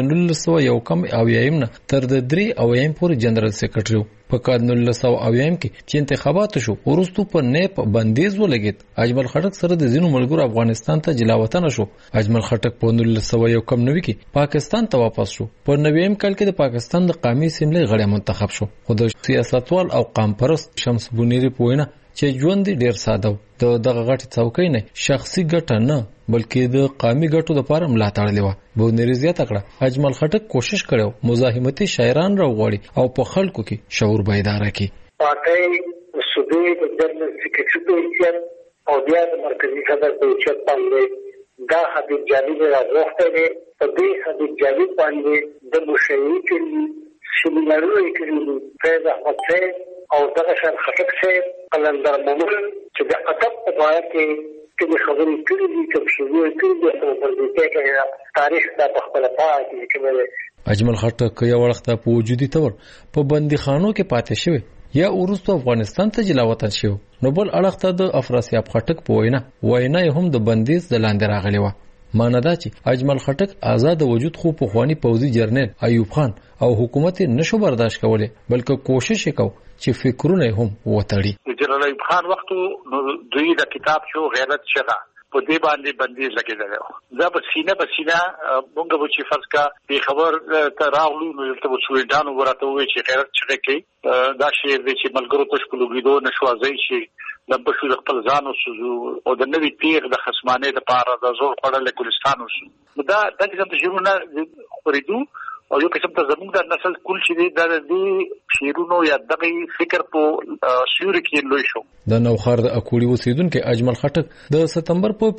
1991 نه تر د 3 پورې جنرال سیکریټری په کال 1990 کې چې انتخابات شو ورستو په نیپ بندیز ولګید. اجمل خټک سره د زینو ملګرو افغانستان ته جلا وطن شو. اجمل خټک په 1991 کې پاکستان ته واپس شو. په 90 کال کې د پاکستان د قومي اسمبلی غړی منتخب شو. خو د سیاستوال او قام پرست شمس بونیری په وینا چې ژوند ډیر ساده دغه غټ څوکۍ نه شخصي ګټه نه بلکې د قومي ګټو لپاره ملاتړ لیوه. بونیری زیاته کړه اجمل خټک کوشش کړو مزاحمتي شاعران راوغړي او په خلکو کې شعور بیدار کړي. پارټي صوبې د جنرال سیکریټری په حیثیت او بیا د مرکزی صدر په حیثیت باندې دا حبیب جلیل راغوښته دی. په دې حبیب جلیل باندې د مشاورې کړي سیمینارونه کړي فیض احمد صاحب او دغه شان خټک صاحب قلندر مومن چې د ادب په باره کې کومې خبرې کړي دي کوم شعرونه کړي دي او په دې کې تاریخ دا په خپل پاتې کوي. اجمل خټک یو وخت په وجودي تور په بندیخانو کې پاتې شوی یا ورستو افغانستان ته جلا وطن شو. نو بل اړخ ته د افراسیاب خټک په وینا هم د بندیز د لاندې راغلی و. معنی دا چې اجمل خټک آزاد وجود خو په خواني پوځي جرنیل ایوب خان او حکومت نشو برداشت کولای بلکې کوشش وکاو چې فکرونه هم وتړي. جنرال ایوب خان وختو دوی د کتاب شو غیرت شغه په دې باندې بندیز لګیدل. دا په سینه مونږ به چې فرض کا به خبر ته راغلو نو ته سویډان ورته وې چې غیرت شغه کې دا شی چې ملګرو ته شکلوګیدو نشوازي شي لبه شو خپل ځان او او د نوې تیغ د خصمانه لپاره د زور خړل ګلستان وشو. دا د شیرونه خریدو او یو قسم ته زموږ د نسل کول چې د دې شیرونو یا دغه فکر په سیوري کې لوي شو. د نوخار د اکوړي اوسیدونکو اجمل خټک د سپتمبر په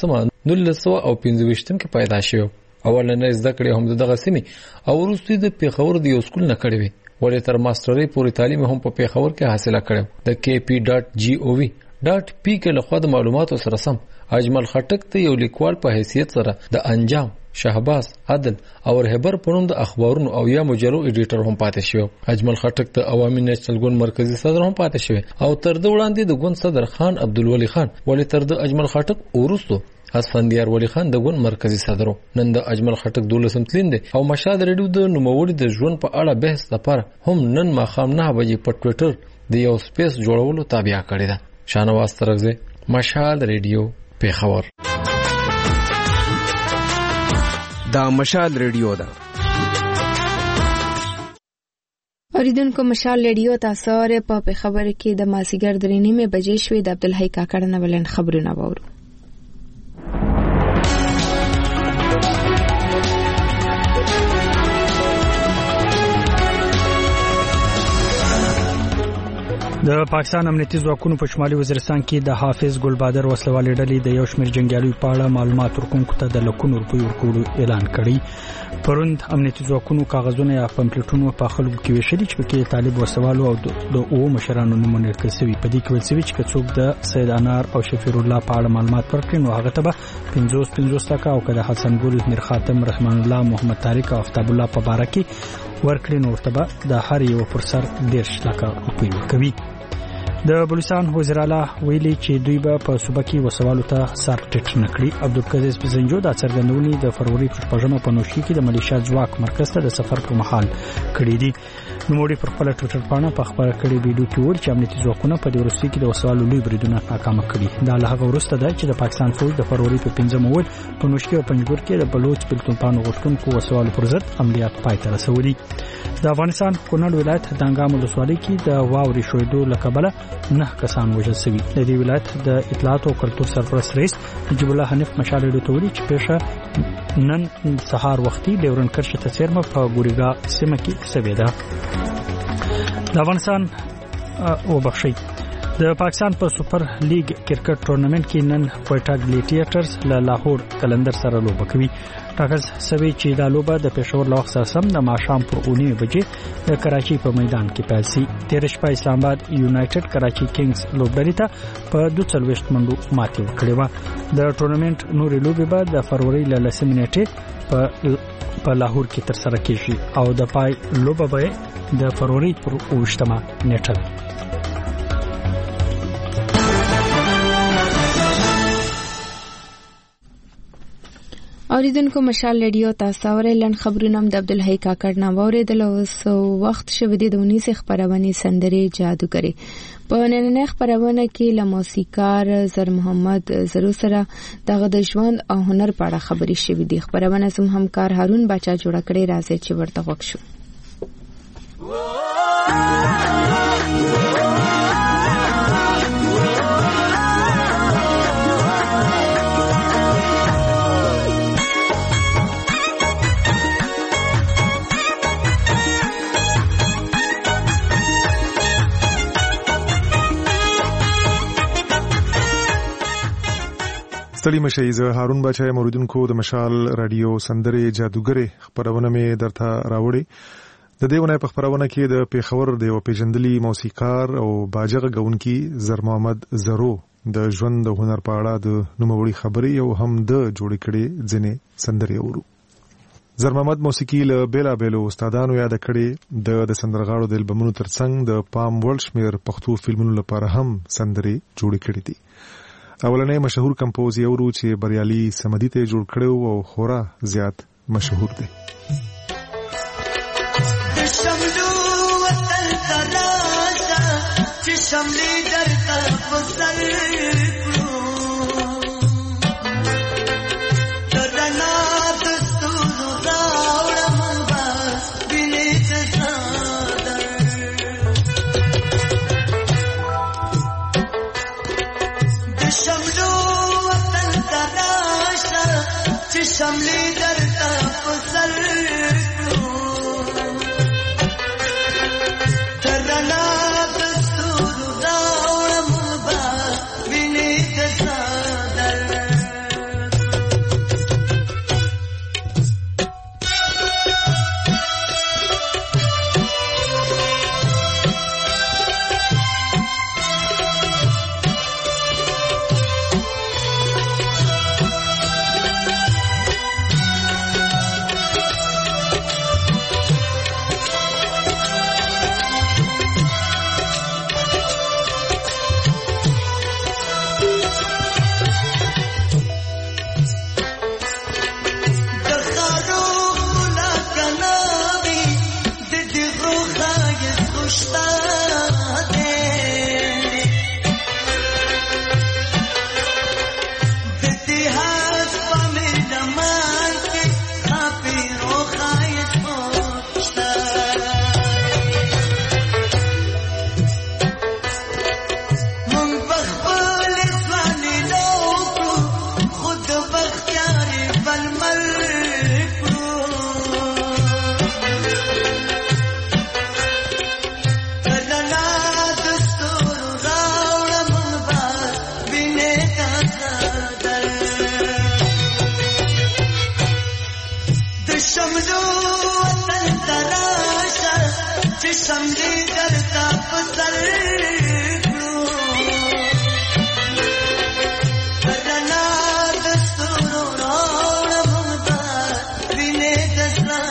1925 کې پیدا شو. اولنې زده کړې هم دغه سیمه او وروسته د پیښور د یو سکول نه کړې وي ولې تر ماسترۍ پورې تعلیم هم په پیښور کې حاصله کړو. د kp.gov.p کې لخوا د معلوماتو سره سم اجمل خټک ته یو لیکوال په حیثیت سره د انجام شهباز عدل او رهبر په نوم د اخبارونو او یا مجلو ایډیټر هم پاتې شو. اجمل خټک ته عوامي نېشنل ګوند مرکزی صدر هم پاتې شو او تر د وړاندې د ګوند صدر خان عبدالولي خان ولې تر د اجمل خټک ورستو اسفندیار ولی خان د ګوند مرکزی صدرو. نن د اجمل خټک 12 تلین دي او مشهد ریډیو د نوموړي د ژوند په اړه بحث لپاره هم نن ماخام 9 بجې په ټوئیټر د یو سپیس جوړولو تابع کړی ده. شانواز ترغزه مشهد ریډیو پیښور. دا مشال ریډیو ده. اوریدونکو مشال ریډیو تاسو په خبر کې د مازیګر 3:30 بجې شوې د عبدالحی کاکړ نه ولن خبرونه وورو. د د پاکستان امنیتي ځواکونو په شمالي وزیرستان کې د حافظ ګلبادر وسلوالې ډلې د یو شمېر جنگیالیو په اړه معلومات ورکوونکو ته د لکونو روپیو ورکولو اعلان کړی. پروند امنیتي ځواکونو کاغذونه یا پمفلټونه په خلکو کې ویشلي چې پکې طالب وسوالو او د او مشرانو نومونه لیکل شوي. په دې کې ویل شوي چې څوک د سید انار او شفیع الله په اړه معلومات ورکړي نو هغه ته به 50 او کله حسن ګل میر خاتم رحمان الله محمد طارق او افتاب الله په باره کې ورکړي نو ورته به د هر یو پر سر 10 لک روپۍ ورکوي. د بلوچستان وزیر اعلی ویلي چې دوی به په صوبه کې وسوالو ته سر ټیټ نه کړي. عبدالقدیر پزنجو د څرګندونې د فروری په شپږمه په نوشي کې د ملیشیا ځواک مرکز ته د سفر پر مهال کړي دي. نوموړي پر خپل ټویټر باندې په خبره کړې ویډیو کې ویل چې امنیتي ځواکونه په دې وروستي کې د وسوالو لوی بریدونه ناکام کړي. دا له هغه وروسته ده چې د پاکستان فوج د فروری په 5مه ول په نوشي او پنجګور کې د بلوچ پلتونپانو غوښتونکو وسوالو پر ضد عملیات پای ته رسولي. د افغانستان کونړ ولایت د انګام ولسوالۍ کې د واوري شویدو لکبله 9 کسان وژل شوي. د دې ولایت د اطلاعات او کلتور سرپرست رئیس نجیب الله حنیف مشال ډوتوري چې پیښه نن سهار وختي ډیورن کرښې ته څیرمه په ګورګا سیمه کې شوې ده. د افغانستان د پاکستان په سپر لیګ کرکټ ټورنمنت کې نن کوټا ګلیډیټرز له لاهور کلندر سره لوبه کوي. ټاکل شوی چې دا لوبه د پېښور له وخت سره سم د ماښام پر 9 بجې د کراچي په میدان کې پیل شي. تیر شپه اسلام آباد یونایټډ کراچي کینګز لوبډلې ته په 42 منډو ماتې ورکړې و. د ټورنمنت نورې لوبې به د فروری له 10 نیټې په لاهور کې تر سره کیږي او د پای لوبه به د فروری پر 28مه نیټه. اوریدونکو مشال ریډیو تاسو ورلن خبرونه د عبدالحی کاکړ نام اوریدل او وخت شوه د 19 خبرونه سندري جادوګری. په نننۍ خبرونه کې له موسیقار زر محمد زرو سره دغه د ژوند او هنر په اړه خبري شوې دي. خبرونه زم همکار هارون بچا جوړ کړي راځي چې ورته وښو. ستړي مشي زه هارون بچا موریدونکو د مشال رادیو سندري جادوګری خبرونه مې درته راوړي. د دیونه په خبرونه کې د پیښور د یو پیژندلي موسیقار او باجغه غونکي زر محمد زرو د ژوند او هنر په اړه د نوموړي خبري او هم د جوړ کړي ځنې سندري اورو. زر محمد موسیقي له بیلا بیلو استادانو یاد کړي د سندرغاړو د البومونو ترڅنګ د پام ورلد شمیر پښتو فلمونو لپاره هم سندري جوړ کړي دي. اولنې مشهور کمپوز یې ورو چې بریالي سمدي ته جوړ کړو او خورا زیات مشهور دی. شملی درتا پسر کو ترنا دستور داوم با بینیت صادر شملې درته په سر کړو رڼا د ستورو راوړم دا وینې د زړه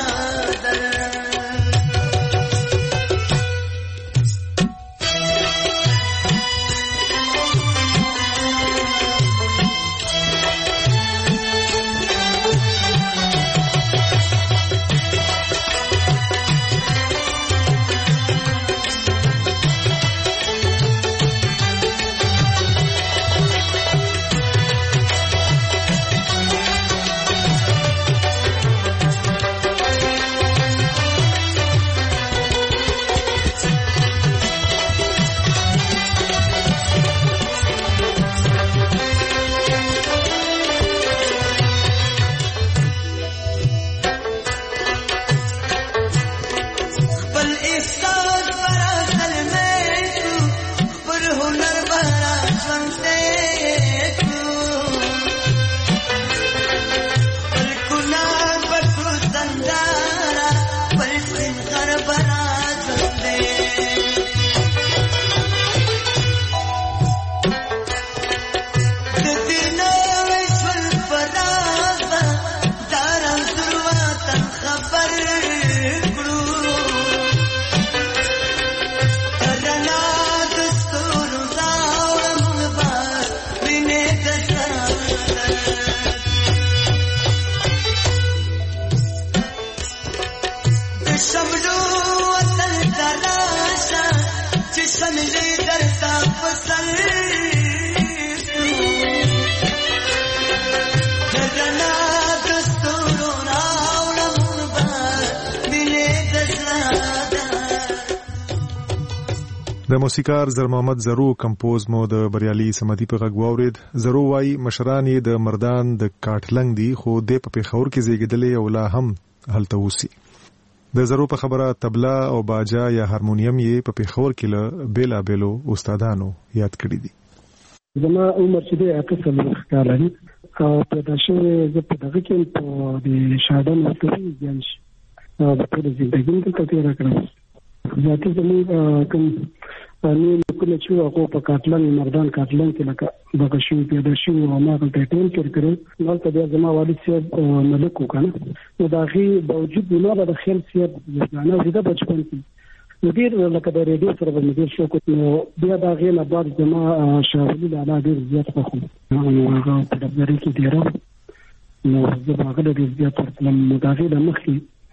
د موسیقار زر محمد زرو کمپوز مو د بریالي سمدي په غږ واورید. زرو وايي مشران یې د مردان د کاټلنګ دي خو د په پیښور کې زیږیدلې او لا هم هلته اوسي. د زرو په خبره طبلا او باجا یا هارمونیم یې په پیښور کې له بیلا بیلو استادانو یاد کړی دي. زما عمر چې د 8 کال دی او پیدا شوی زه په دغه کې په د شادن وختي ځان شي په ټول ژوند کې تیر کړم. ذاتي زموږ کوم نیم کله چې هغه په کاټلنګ مردان کاټلنګ کې لکه دغه شی پیدا شو او ما په ټیم کې کړو نو ته بیا زما والد صاحب ملک وکنه نو دا غي باوجود نه د خیال صاحب ځانه زده بچپن کې ډیر لکه د ریډیو سره باندې ډیر شو کو نو بیا دا غي نه بعد زما شاولي لاله ډیر زیات خو نو هغه په دغه کې ډیرو نو زه هغه ډیر زیات ترلم مداغي د مخې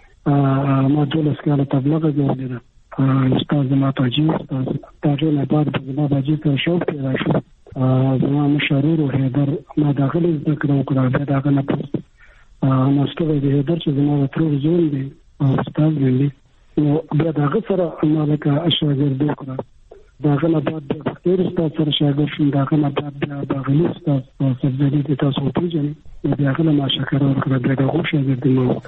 ما دولس کاله تبلیغ جوړه استاد زما تاجي تاجي نه بعد زما باجي ته شوق پیدا شو زما مشرور او هیدر ما داخله ذکر وکړه بیا داغه نه پوس ماستر دی هیدر چې زما تر زون دی استاد دی نو بیا داغه سره مالک اشاګرد وکړه داغه نه بعد د ډیر استاد سره شاګرد شوم داغه نه بعد داغه استاد سبزدي د تاسو پیژنې بیا هغه ما شکر ورکړه بیا دغه شاګرد دی نو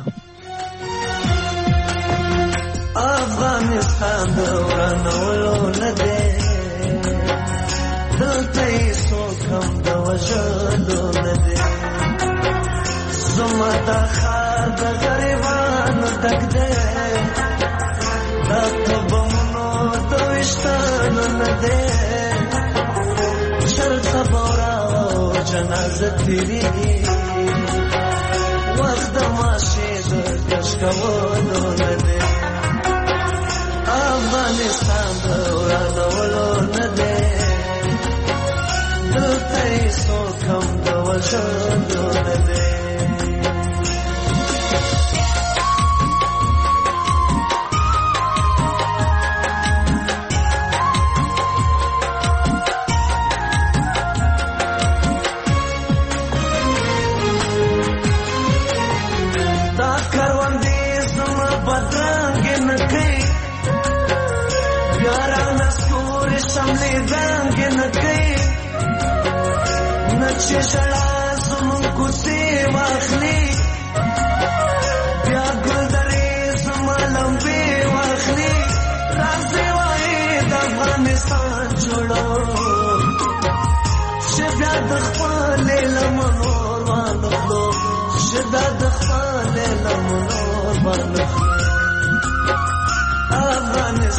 افغانستان دورانولو نده دلته سوکم د وجلو نده زما د خار د غریبانو ډک ده دا تبونو د وشتانو نده شرطه بورا او جنازه تیریږي وخت د ماشي د کشکولو نده افغانستان دورانولو نده دلته سوکم د وجلو نده دا کروندې زما بدرنګ نه کوي یارانه سکورې شملې رنګ نه کوي نه چې ژړا زموږ کوڅې واخلي بیا ګلدرې زما لمبې واخلي راځي وایي د افغانستان جوړو چې بیا د خپلې لمنو وانخلو چې دا د خپلې لمنو وانخلو افغانستان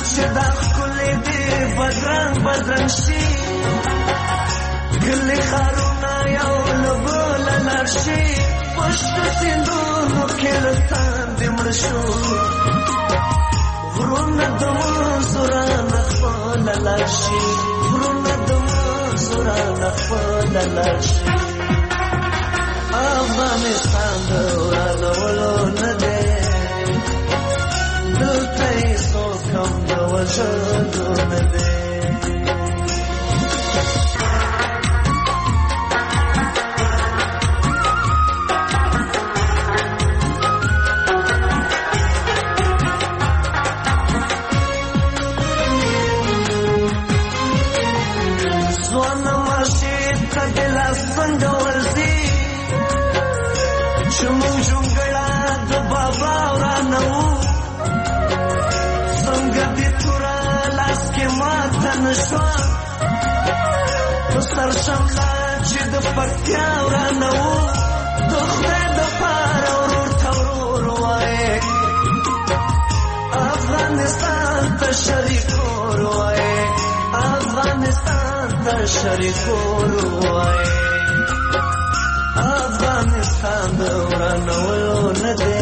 چې دا ښکلې دې بدرنګ بدرنګ شي ګلې ښارونه یو له بله لار شي پشت سیندونو کې له ساندې مړ شو غرونه د منځو رانه خپله لار شي غرونه د منځو رانه خپله لار شي افغانستان د ورانولو نه دی دلته یې څوک هم د وژلو نه دی سرشملا چې د پکتیا ورانه وو د خدای د پاره ورور ته ورور وایې افغانستان ته شریکور وایې افغانستان ته شریکور وایې افغانستان د ورانولو نه دی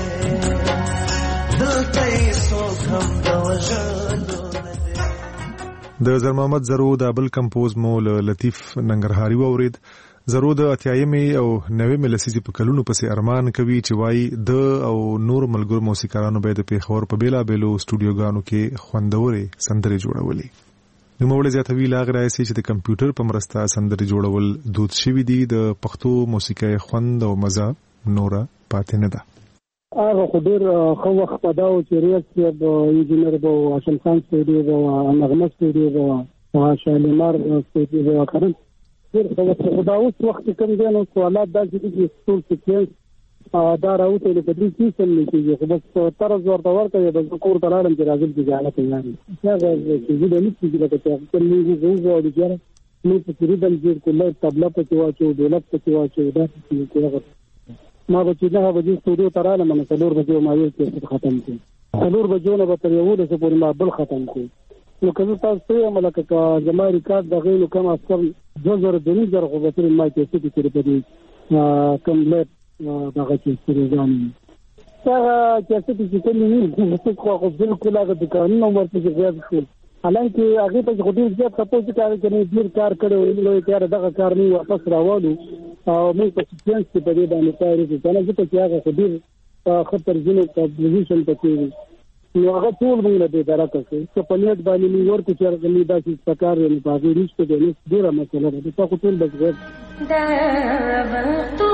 دلته یې څوک هم د وژلو د زر محمد زرو د بل کمپوز مو لطیف ننګرهاري واورید زرو د اتیایمې او 90 لسیزې په کلونو پسې ارمان کوي چې وایي د او نور ملګرو موسیقارانو به د پیښور په بیلا بیلو سټوډیوګانو کې خوندورې سندرې جوړولې نو موږ زیاتوي لاغ راځي چې د کمپیوټر په مرسته سندرې جوړول دود شوی دی د پښتو موسیقۍ خوند او مزه نوره پاتې نه ده هغه خو ډېر ښه وخت په دا و چې ریاض صاحب انجینر به و هاشم خان سعودي به و نغمه سعودي به و شالیمار سعودي به و کړم ډېر ښه وخت خو دا اوس وخت کوم دی نو سوالات داسې دي چې ټول سیکوینس دا راوته نو په دې سیستم نه کېږي خو بس طرز ورته ورکوي بس کور ته لاړم چې راځم چې جاله تیار یم هغه چې زه به نه کېږي لکه چې خپل موږ وغواړو چې موږ په ریدل جوړ کړو طبله پکې واچو ډولک پکې واچو داسې چې هغه ما به چې 9 بجې سټوډیو ته رالم نو 4 بجې ما یو کیسټ ختم کړ 4 بجې نه به تر 11 پورې ما بل ختم کړ نو که تاسو ته یم لکه زما ریکارډ دغه نو کوم اثر 2000 خو به تر ما کیسټ کې پدې کمپلیټ دغه کیسټ ځان هغه کیسټ چې کوم نه خو بالکل هغه د قانون ورته ځای شو حالانکه هغه په خودي ځات تاسو کار کوي ډیر کار کړو نو کار دغه کار نه واپس راوړو او موږ په سیکوینس کې په دې باندې کار کوي چې نه ځکه چې هغه خبر خطر جنو پوزیشن پکې نو هغه ټول موږ له دې درکه چې په نیت باندې موږ ورته چې هغه نه داسې پکار نه باغې رښتیا دې ډیره مسله ده تاسو ټول بس غوښ دا وختونه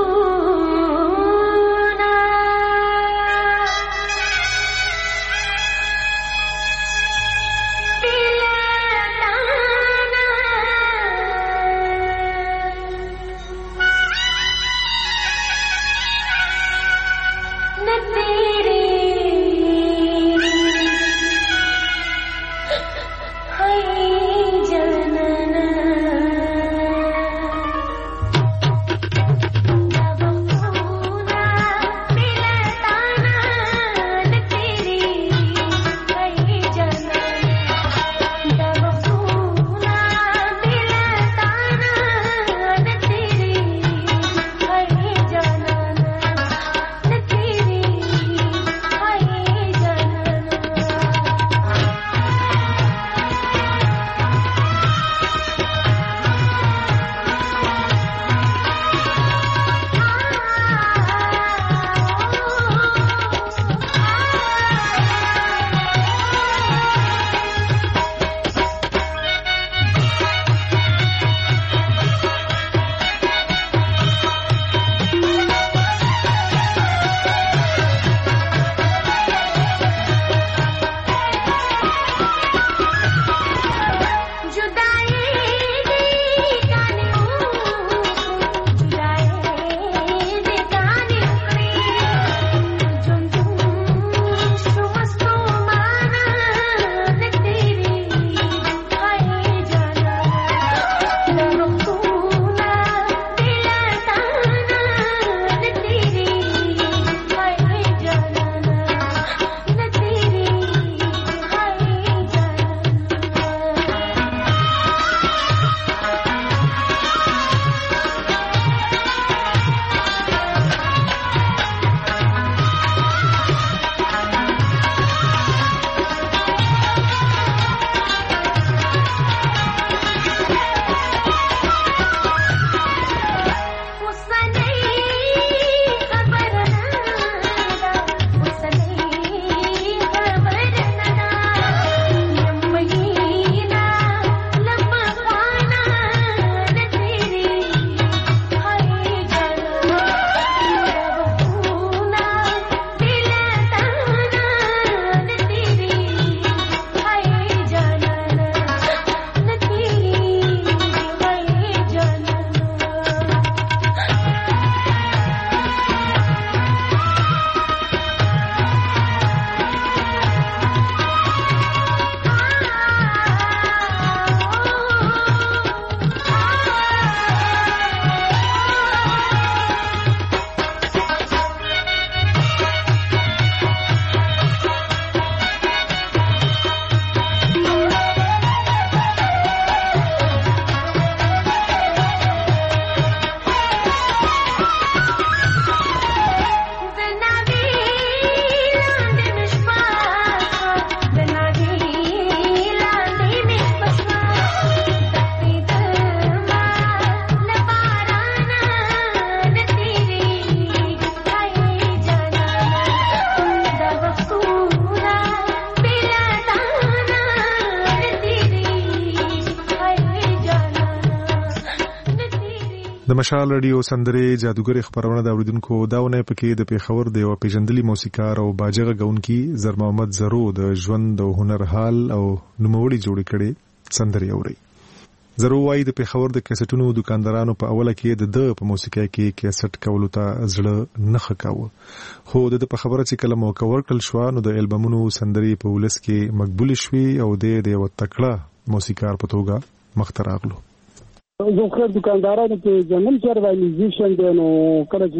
د مشال رادیو سندره جادوګر خبرونه د اوریدونکو داونه پکې د پیښور د یو پیژندلي موسیقار او باجغه غونکي زر محمد زرو د ژوند او هنر حال او نوموړي جوړ کړي سندري اوري. زرو وايي د پیښور د کیسټونو دکاندارانو په اوله کې د په موسیقۍ کې کیسټ کولو ته زړه نه خکاوه، خو د په خبره چې کله موقع ورکړل شو نو د البومونو سندري په ولس کې مقبول شوي او د یو تکړه موسیقار په توګه مخ ته راغلو. زه خو دکاندارانو کې جنن چروالیزیشن دی نو کله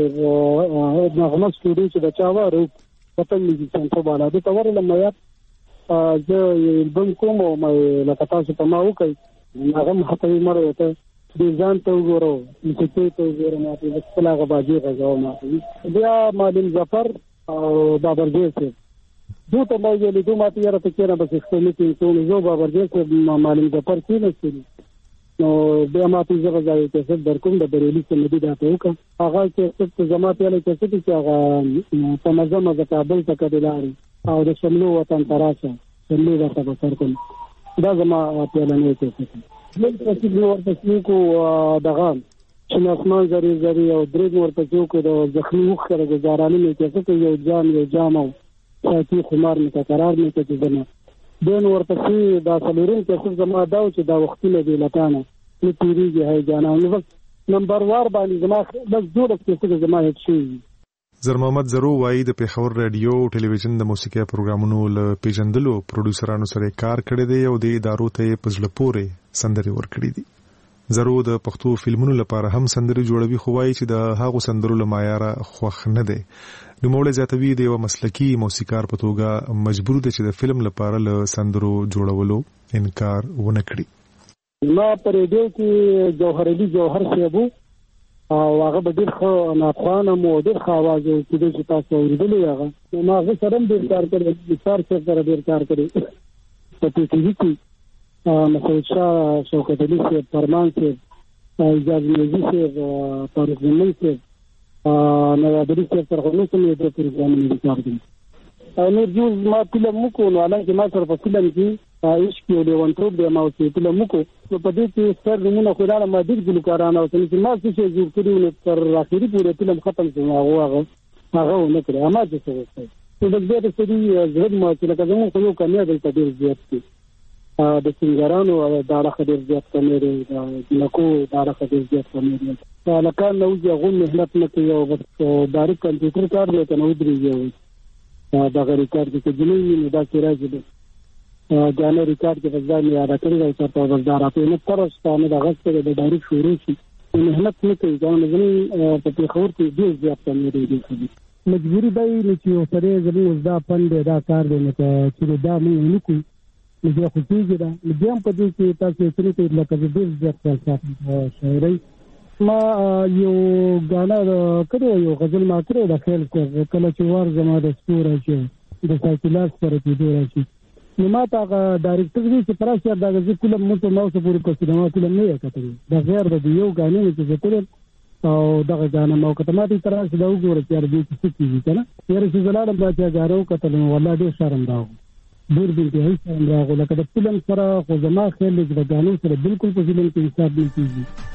چې نغمه سټوډیو چې د چاوارو پتن میوزیشن په بالا د تور لمیا زه البوم کوم او مې لکه تاسو په ما وکړ هغه مخاطب مره ته د ځان ته وګورو چې ته وګورو ماته د خپل هغه باجی غواړم ماته بیا معلم ظفر او بابر جیسه دوی ته مې ویلي دوی ماته یې راته کېره بس خپل کې ټول زو بابر جیسه معلم ظفر کې نشي نو بیا ماته زه ځای ته درکوم د بریلی سمدي دا ته وکړه هغه چې څه زما ته له چې هغه په مزه د کابل ته کډلاري او د شملو وطن تراشه شملو ورته بسر کوم دا زما په لنه کې نن تاسو ورته کو دغه چې اسمان زری زری او درې ورته کو د زخمی وخره گزارانه مې چې یو جام او ساتي خمار مې قرار مې چې دنه دین ورته دا سلورین چې زما دا چې دا وختونه دی لټانه نو تیریږي هي جانانه نمبر وار باندې زما بس جوړ کې زما هیڅ شي. زر محمد زرو وايي د پیښور رادیو او ټلویزیون د موسیقي پروګرامونو له پیژندلو پروډوسرانو سره کار کړی دی او د ادارو ته پزله پورې سندري ورکړي دي. زرو د پښتو فلمونو لپاره هم سندري جوړوي، خو وايي چې د هغو سندرو له معیار خوښ نه دی. نو موږ زیاتوي د یو مسلکی موسیقار په توګه مجبور دي چې د فلم لپاره له سندرو جوړولو انکار ونه کړي. ما پر دې کې جوهر علي جوهر صاحب او هغه به ډېر ښه ناخوانه مو ډېر ښه اواز و چې تاسو اورېدلی هغه ما هغه سره هم ډېر کار کړی سار سره ډېر کار کړی په ټي وي کې مسعود شاه شوکت علي صاحب فرمان صاحب اجاز نیوزي صاحب طارق زمین صاحب نوابري صاحب سره خو نوسم یې د پروګرامونو کار کوي او نور جوز ما فلم وکړو نو حالانکه ما سره په فلم کې عشق یو لیونتوب دی ما اوسې فلم وکړو نو په دې کې سر نمونه خو لاړه ما ډېر ګلوکاران او چې ما څه جوړ کړي نو تر اخري پورې فلم ختم شو هغه ونه کړی ما څه وکړ نو د دې د سړي زړه ما چې لکه زموږ خو یو کمیاب دلته ډېر زیات دي د سنګرانو دا راخه ډېر زیات کمیره د نکو دا راخه ډېر زیات کمیره دا لکه نو یو غو مهنت نه کوي او ډایرکټ کمپیوټر کار دی کنه ودرېږي دا غری کار چې جنوي نه دا چې راځي جانه ریکارډ کې فزان یا راکړی دا چې وزدار اته نه ترستانه د غسر د ډایرکټ شروع شي مهنت نه کوي دا نه په پیښور کې ډېر زیات کمیره دي. مجبوری دی چې سره زموږ دا پند دا کار دی چې دا موږ نه کوو نو بیا خو کېږي دا نو بیا هم په دې کې تاسو یې څه لکه ډېر زیات خیال ساتئ شاعرۍ ما یو ګانا کړی یو غزل ما کړی د خیال کله چې وار زما د سپور راشي د سایکلاس سره کېدو راشي نو ما ته هغه ډایرکټر دی چې پراشه دا زه کله موږ نو څه پورې په سینما فلم نه یې کتلی د غیر د یو غانې چې زه کړم او دغه غانا مو کته ما دې تراشه دا وګوره چې دې څه کیږي کنه یاره چې زلاله بچا غارو کتل نو والله ډېر شرم راو ډېر دې هیڅ شرم راغله لکه د فلم سره خو زما خیال دې د غانو سره بالکل په فلم کې حساب نه کیږي.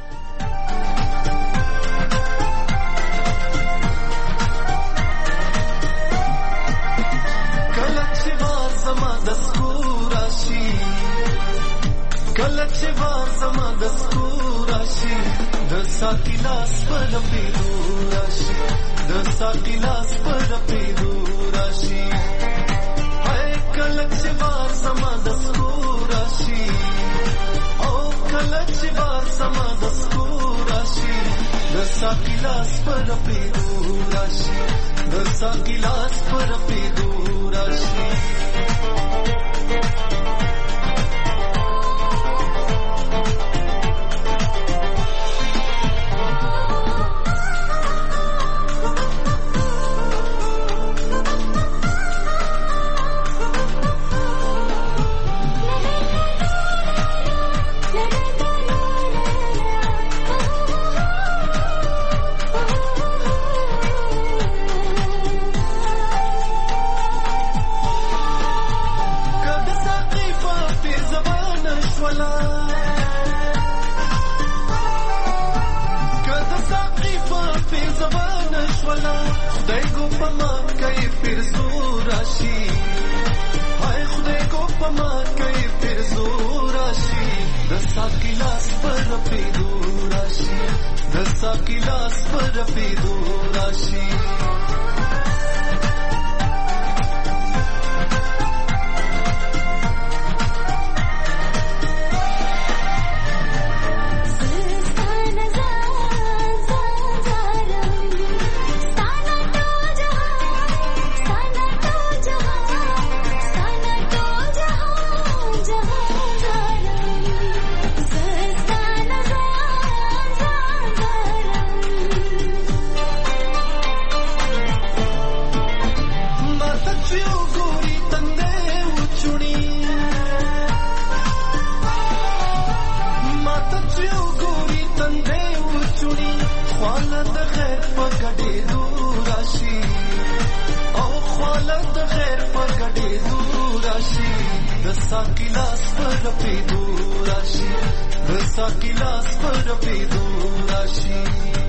ساقلاس پر پیدو راشي د ساقلاس پر پیدو راشي هاي کلچ بار سما د سکو راشي او کلچ بار سما د سکو راشي د ساقلاس پر پیدو راشي د ساقلاس پر پیدو راشي. ساکلاس پر پیدو راشي د ساکلاس پر پیدو راشي ساکلاس پر پیدو راشي د ساکلاس پر پیدو راشي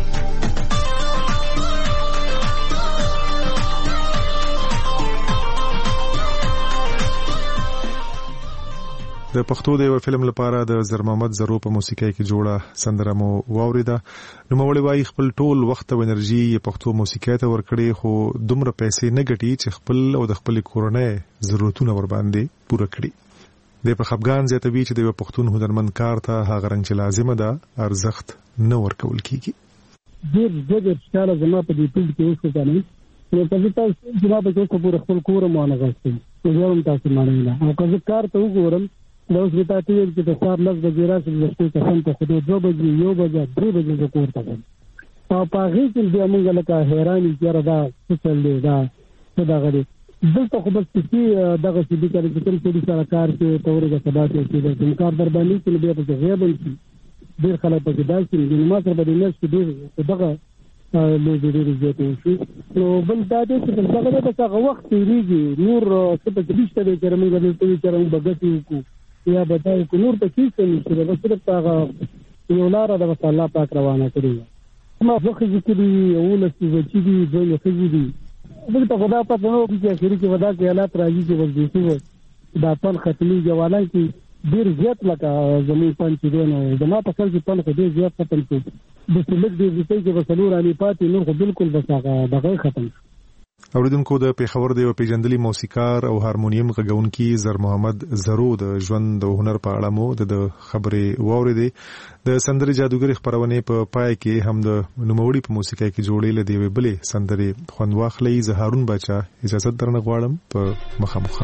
د پښتو د یو فلم لپاره د زر محمد زرو په موسیقۍ کې جوړه سندره مو واوریده. نو مولوی وايي خپل ټول وخت او انرژي پښتو موسیقۍ ته ورکړي، خو دومره پیسې نه ګټي چې خپل او د خپل کورنۍ ضرورتونه ور باندې پوره کړي. د په خپګان زیاتوي چې د پښتون هنرمند کار ته هغه رنګ چې لازمه ده ارزښت نه ورکول کیږي. ډېر ښکاره زما په دې فیلډ کې اوس ځانې نو په تاسو چې ما په څه پورې خپل کور مو نه غوښتم نو ځم تاسو باندې نه او که کار ته وګورم دا اوس به تاسو چې د سهار 10 بجې راشي د شپې قسم ته خو 2 بجې 1 بجې 3 بجې کور ته ځم او په هغه کې بیا موږ لکه حیرانې چې دا څه چل دی دا څه دا غړي دلته خو بس چې دغه چې د کار په سره کار کې تورګه سبا کې چې د کار در باندې چې بیا په غیاب شي ډیر خلک په داسې چې د ما سره باندې نس کې دغه له دې زیاتې شي نو بل دا دې چې دغه د هغه وخت تیریږي نور څه په دې ستړي چې موږ د دې چرنګ بغتی کو یا بدای کو نور ته کیږي چې د صرف هغه یو لار د الله پاک روانه کړی ما فخر ذکر یو لسی چې دي دوی خزي دي دغه خدا په نو کې اخري کې ودا کې حالات راځي چې وځي دا پن ختمي جوالان کې ډیر زیات لکه زمي پن چې دی نو زما په خپل کې پن خو ډیر زیات ختم شو د سلګ دې چې په سلور علي پاتې نو خو بالکل بس هغه دغه ختم شو. اوریدونکو د پیښور د پیژندلي موسیقار او هارمونیم غږونکي زر محمد زرو د ژوند او هنر په اړه مو د خبرې واوریدې. د سندرې جادوګر خبرونه په پای کې هم د نوموړي په موسیقۍ کې جوړې لدی ویبلې سندرې خوند واخلې. زهارون بچا اجازه درنه غواړم په مخامخه.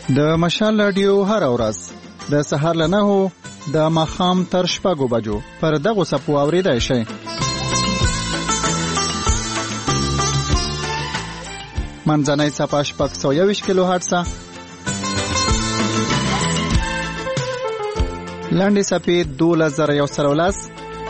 د مشال رادیو هر ورځ د سهار له 9 د ماښام تر 6 بجو پر دغه سپو اوریدای شئ. منځنۍ صفحه 621 کیلو هرتز، لنډې صفحې 12110،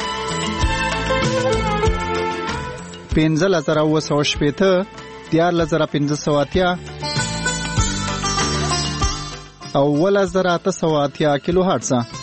15980، 14580 او 1880 کیلو هرتز.